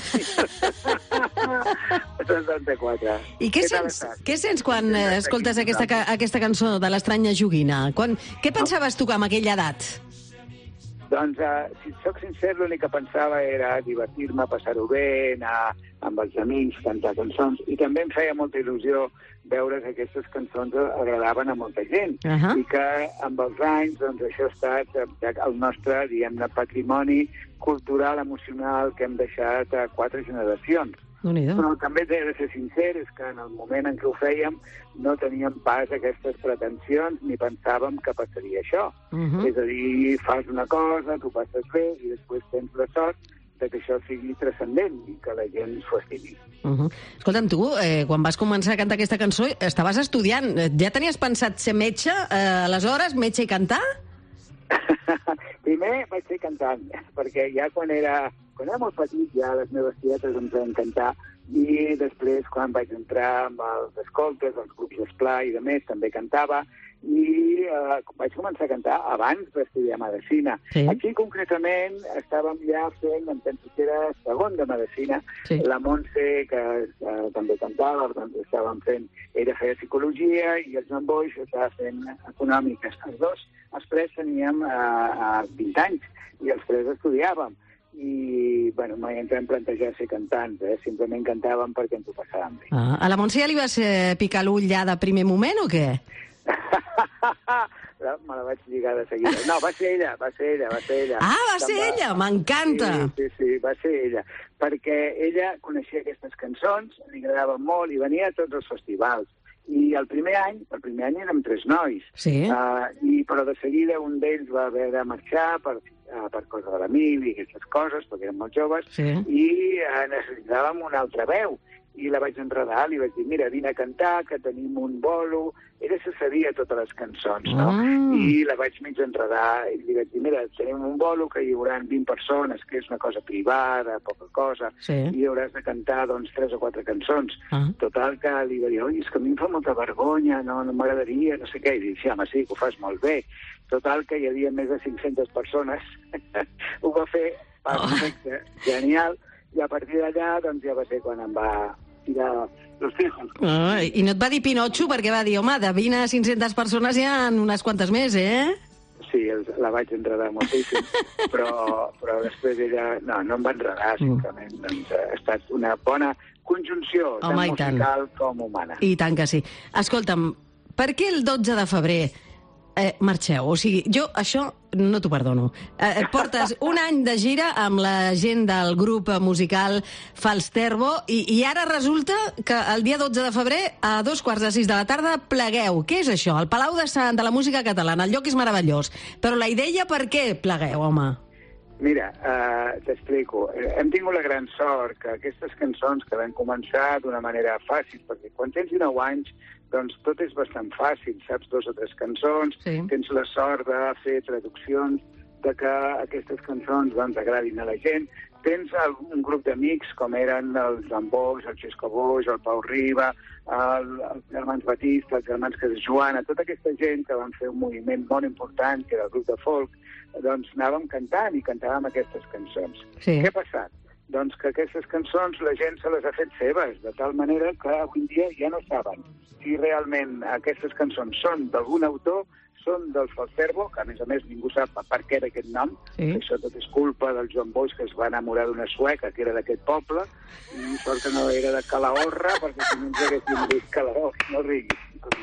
setanta-quatre. I què, què sents, què sents quan eh, escoltes aquesta, aquesta cançó de l'Estranya Joguina? Quan, què pensaves tu amb aquella edat? Doncs, uh, si soc sincer, l'únic que pensava era divertir-me, passar-ho bé, anar amb els amics, cantar cançons, i també em feia molta il·lusió veure que aquestes cançons agradaven a molta gent, uh -huh. i que amb els anys doncs, això ha estat el nostre, diguem-ne, patrimoni cultural, emocional, que hem deixat a quatre generacions. Però també he de ser sincer, és que en el moment en què ho fèiem no teníem pas aquestes pretensions ni pensàvem que passaria això. Uh -huh. És a dir, fas una cosa, tu passes bé i després tens la sort de que això sigui transcendent i que la gent s'ho estimi. Uh -huh. Escolta'm, tu, eh, quan vas començar a cantar aquesta cançó, estaves estudiant. Ja tenies pensat ser metge, eh, aleshores, metge i cantar? Primer vaig ser cantant, perquè ja quan era, quan era molt petit ja les meves tietes em feien cantar, i després quan vaig entrar amb els escoltes, els grups d'esplà i de més, també cantava, i eh, vaig començar a cantar abans d'estudiar medicina. Sí. Aquí concretament estàvem ja fent, em penso que era segon de medicina, sí. La Montse, que eh, també cantava, doncs estàvem fent, ella feia psicologia i el Joan Boix estava fent econòmiques. Els dos, els tres teníem eh, vint anys i els tres estudiàvem. I, bueno, mai ens vam plantejar ser cantants, eh? Simplement cantàvem perquè ens ho passàvem bé. Ah, a la Montse ja li vas eh, picar l'ull ja de primer moment o què? Me la vaig lligar de seguida. No, va ser ella, va ser ella, va ser ella. Ah, va ser ella, m'encanta! Sí, sí, sí, va ser ella. Perquè ella coneixia aquestes cançons, li agradaven molt i venia a tots els festivals. I el primer any, el primer any érem tres nois, sí. uh, i, però de seguida un d'ells va haver de marxar per, uh, per cosa de la mil i aquestes coses, perquè érem molt joves, sí. i uh, necessitàvem una altra veu. I la vaig enredar, li vaig dir, mira, vine a cantar, que tenim un bolo. Ella se sabia totes les cançons, no? Ah. I la vaig mig enredar, i li vaig dir, mira, tenim un bolo que hi haurà vint persones, que és una cosa privada, poca cosa, sí. i hauràs de cantar, doncs, tres o quatre cançons. Ah. Total, que li va dir, oi, és que a mi em fa molta vergonya, no, no m'agradaria, no sé què. I dic, sí, home, sí, que ho fas molt bé. Total, que hi havia més de cinc-centes persones. Ho va fer perfecte, oh. genial. I a partir d'allà, doncs, ja va ser quan em va tirar los tejos. Oh, I no et va dir Pinotxo perquè va dir, home, de vint a cinc-centes persones hi ha unes quantes més, eh? Sí, els, la vaig enredar moltíssim, però, però després ella... No, no em va enredar, simplement. Mm. Doncs ha estat una bona conjunció, tant home, musical com humana. I tant que sí. Escolta'm, per què el dotze de febrer eh, marxeu? O sigui, jo això no t'ho perdono. Eh, portes un any de gira amb la gent del grup musical Falsterbo i, i ara resulta que el dia dotze de febrer a dos quarts de sis de la tarda plegueu. Què és això? El Palau de, Sant, de la Música Catalana. El lloc és meravellós. Però la idea per què plegueu, home? Mira, uh, t'explico. Hem tingut la gran sort que aquestes cançons que vam començar d'una manera fàcil, perquè quan tens dinou anys, doncs tot és bastant fàcil, saps dos o tres cançons, sí. Tens la sort de fer traduccions, de que aquestes cançons doncs, agradin a la gent. Tens un grup d'amics com eren els Joan Boix, el Xesco Boix, el Pau Riba, el, els germans Batista, els germans Casajoana, tota aquesta gent que van fer un moviment molt important, que era el grup de folk, doncs anàvem cantant i cantàvem aquestes cançons. Sí. Què ha passat? Doncs que aquestes cançons la gent se les ha fet seves, de tal manera que avui en dia ja no saben si realment aquestes cançons són d'algun autor, són del Falsterbo, que a més a més ningú sap per què d'aquest nom, sí. Això tot és culpa del Joan Boix, que es va enamorar d'una sueca que era d'aquest poble, i sort que no era de Calahorra, perquè si no ens haguéssim dit Calahorra, no riguis.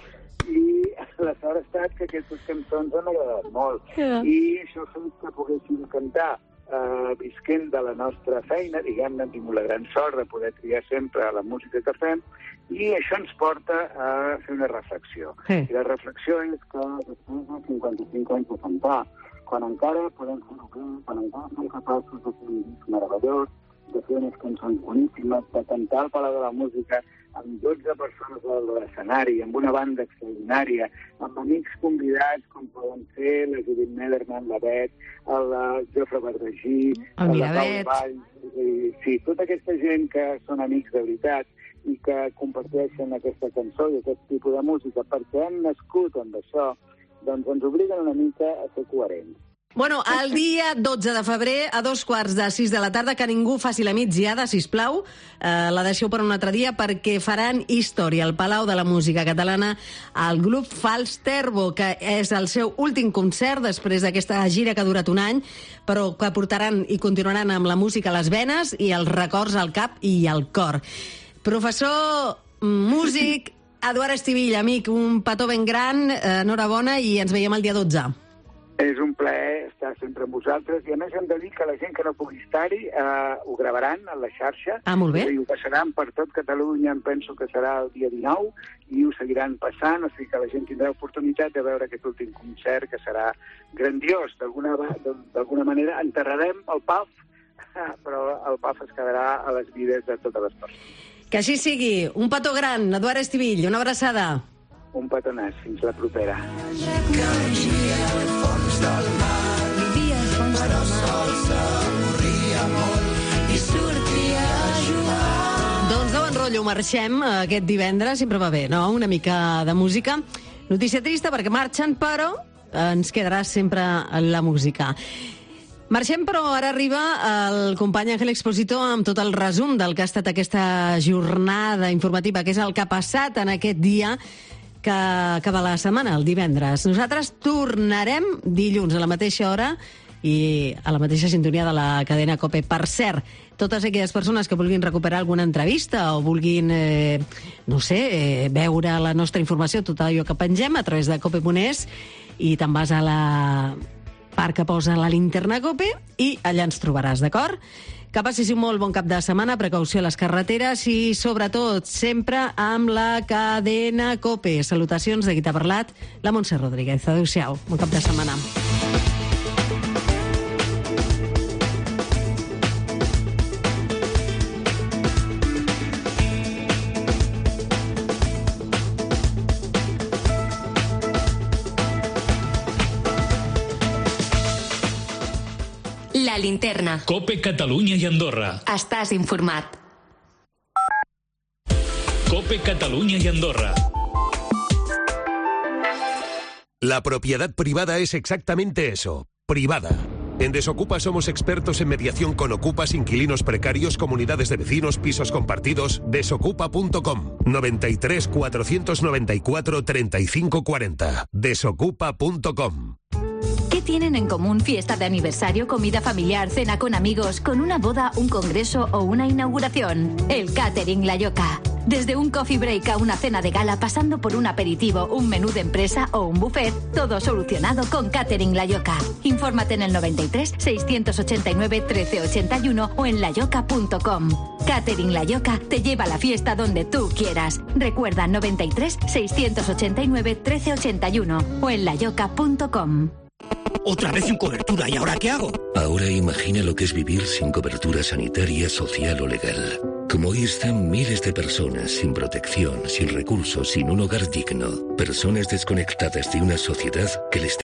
I la sort ha estat que aquestes cançons han agradat molt. Yeah. I això ha fet que poguéssim cantar eh, visquent de la nostra feina, diguem-ne, hem tingut la gran sort de poder triar sempre la música que fem, i això ens porta a fer una reflexió. Sí. I la reflexió és que després de cinquanta-cinc anys de cantar, quan encara podem fer-ho bé, quan encara som capaços de fer un disc meravellós, de fer unes cançons boníssimes, de cantar al Palau de la Música amb dotze persones a l'escenari, amb una banda extraordinària, amb amics convidats com poden ser la Judit Nederman, la Bet, el Jofre Verdagí, el Miravet. Vall, sí, tota aquesta gent que són amics de veritat i que comparteixen aquesta cançó i aquest tipus de música perquè han nascut amb això, doncs ens obliguen una mica a ser coherents. Bueno, el dia dotze de febrer, a dos quarts de sis de la tarda, que ningú faci la migdiada, sisplau, eh, la deixeu per un altre dia, perquè faran història al Palau de la Música Catalana al grup Falsterbo, que és el seu últim concert després d'aquesta gira que ha durat un any, però que portaran i continuaran amb la música a les venes i els records al cap i al cor. Professor, músic, Eduard Estivill, amic, un petó ben gran, eh, enhorabona, i ens veiem el dia dotze. És un plaer estar sempre amb vosaltres i a més hem de dir que la gent que no pugui estar-hi eh, ho gravaran a la xarxa. Ah, molt bé. I ho passaran per tot Catalunya, em penso que serà el dia dinou, i ho seguiran passant, o sigui que la gent tindrà oportunitat de veure aquest últim concert, que serà grandiós. D'alguna, d'alguna manera enterrarem el P A F, però el P A F es quedarà a les vides de totes les persones. Que així sigui. Un petó gran, Eduard Estivill, una abraçada. Un petonàs, fins la propera. Vivia al fons del mar, s'avorria molt i sortia a jugar. Doncs no enrotllo, marxem aquest divendres, sempre va bé, no? Una mica de música. Notícia trista perquè marxen, però ens quedarà sempre la música. Marxem, però ara arriba el company Ángel Expósito amb tot el resum del que ha estat aquesta jornada informativa, que és el que ha passat en aquest dia que acaba la setmana, el divendres. Nosaltres tornarem dilluns a la mateixa hora i a la mateixa sintonia de la cadena COPE. Per cert, totes aquelles persones que vulguin recuperar alguna entrevista o vulguin, eh, no sé, eh, veure la nostra informació, tot allò que pengem a través de cope punt es, i te'n vas a la part que posa la linterna COPE i allà ens trobaràs, d'acord? Que passis un molt bon cap de setmana, precaució a les carreteres i, sobretot, sempre amb la cadena COPE. Salutacions de qui t'ha parlat, la Montse Rodríguez. Adéu-siau, bon cap de setmana. La linterna. COPE Catalunya i Andorra. Estàs informat. COPE Catalunya y Andorra. La propiedad privada es exactamente eso, privada. En Desocupa somos expertos en mediación con ocupas, inquilinos precarios, comunidades de vecinos, pisos compartidos. Desocupa punto com. noventa y tres, cuatrocientos noventa y cuatro, treinta y cinco cuarenta. Desocupa punto com. ¿Qué tienen en común fiesta de aniversario, comida familiar, cena con amigos, con una boda, un congreso o una inauguración? El catering La Yoca. Desde un coffee break a una cena de gala, pasando por un aperitivo, un menú de empresa o un buffet, todo solucionado con Catering La Yoca. Infórmate en el noventa y tres, seiscientos ochenta y nueve, trece ochenta y uno o en layoca punto com. Catering La Yoca te lleva a la fiesta donde tú quieras. Recuerda noventa y tres, seiscientos ochenta y nueve, trece ochenta y uno o en layoca punto com. Otra vez sin cobertura, ¿y ahora qué hago? Ahora imagina lo que es vivir sin cobertura sanitaria, social o legal. Como hoy están miles de personas sin protección, sin recursos, sin un hogar digno. Personas desconectadas de una sociedad que les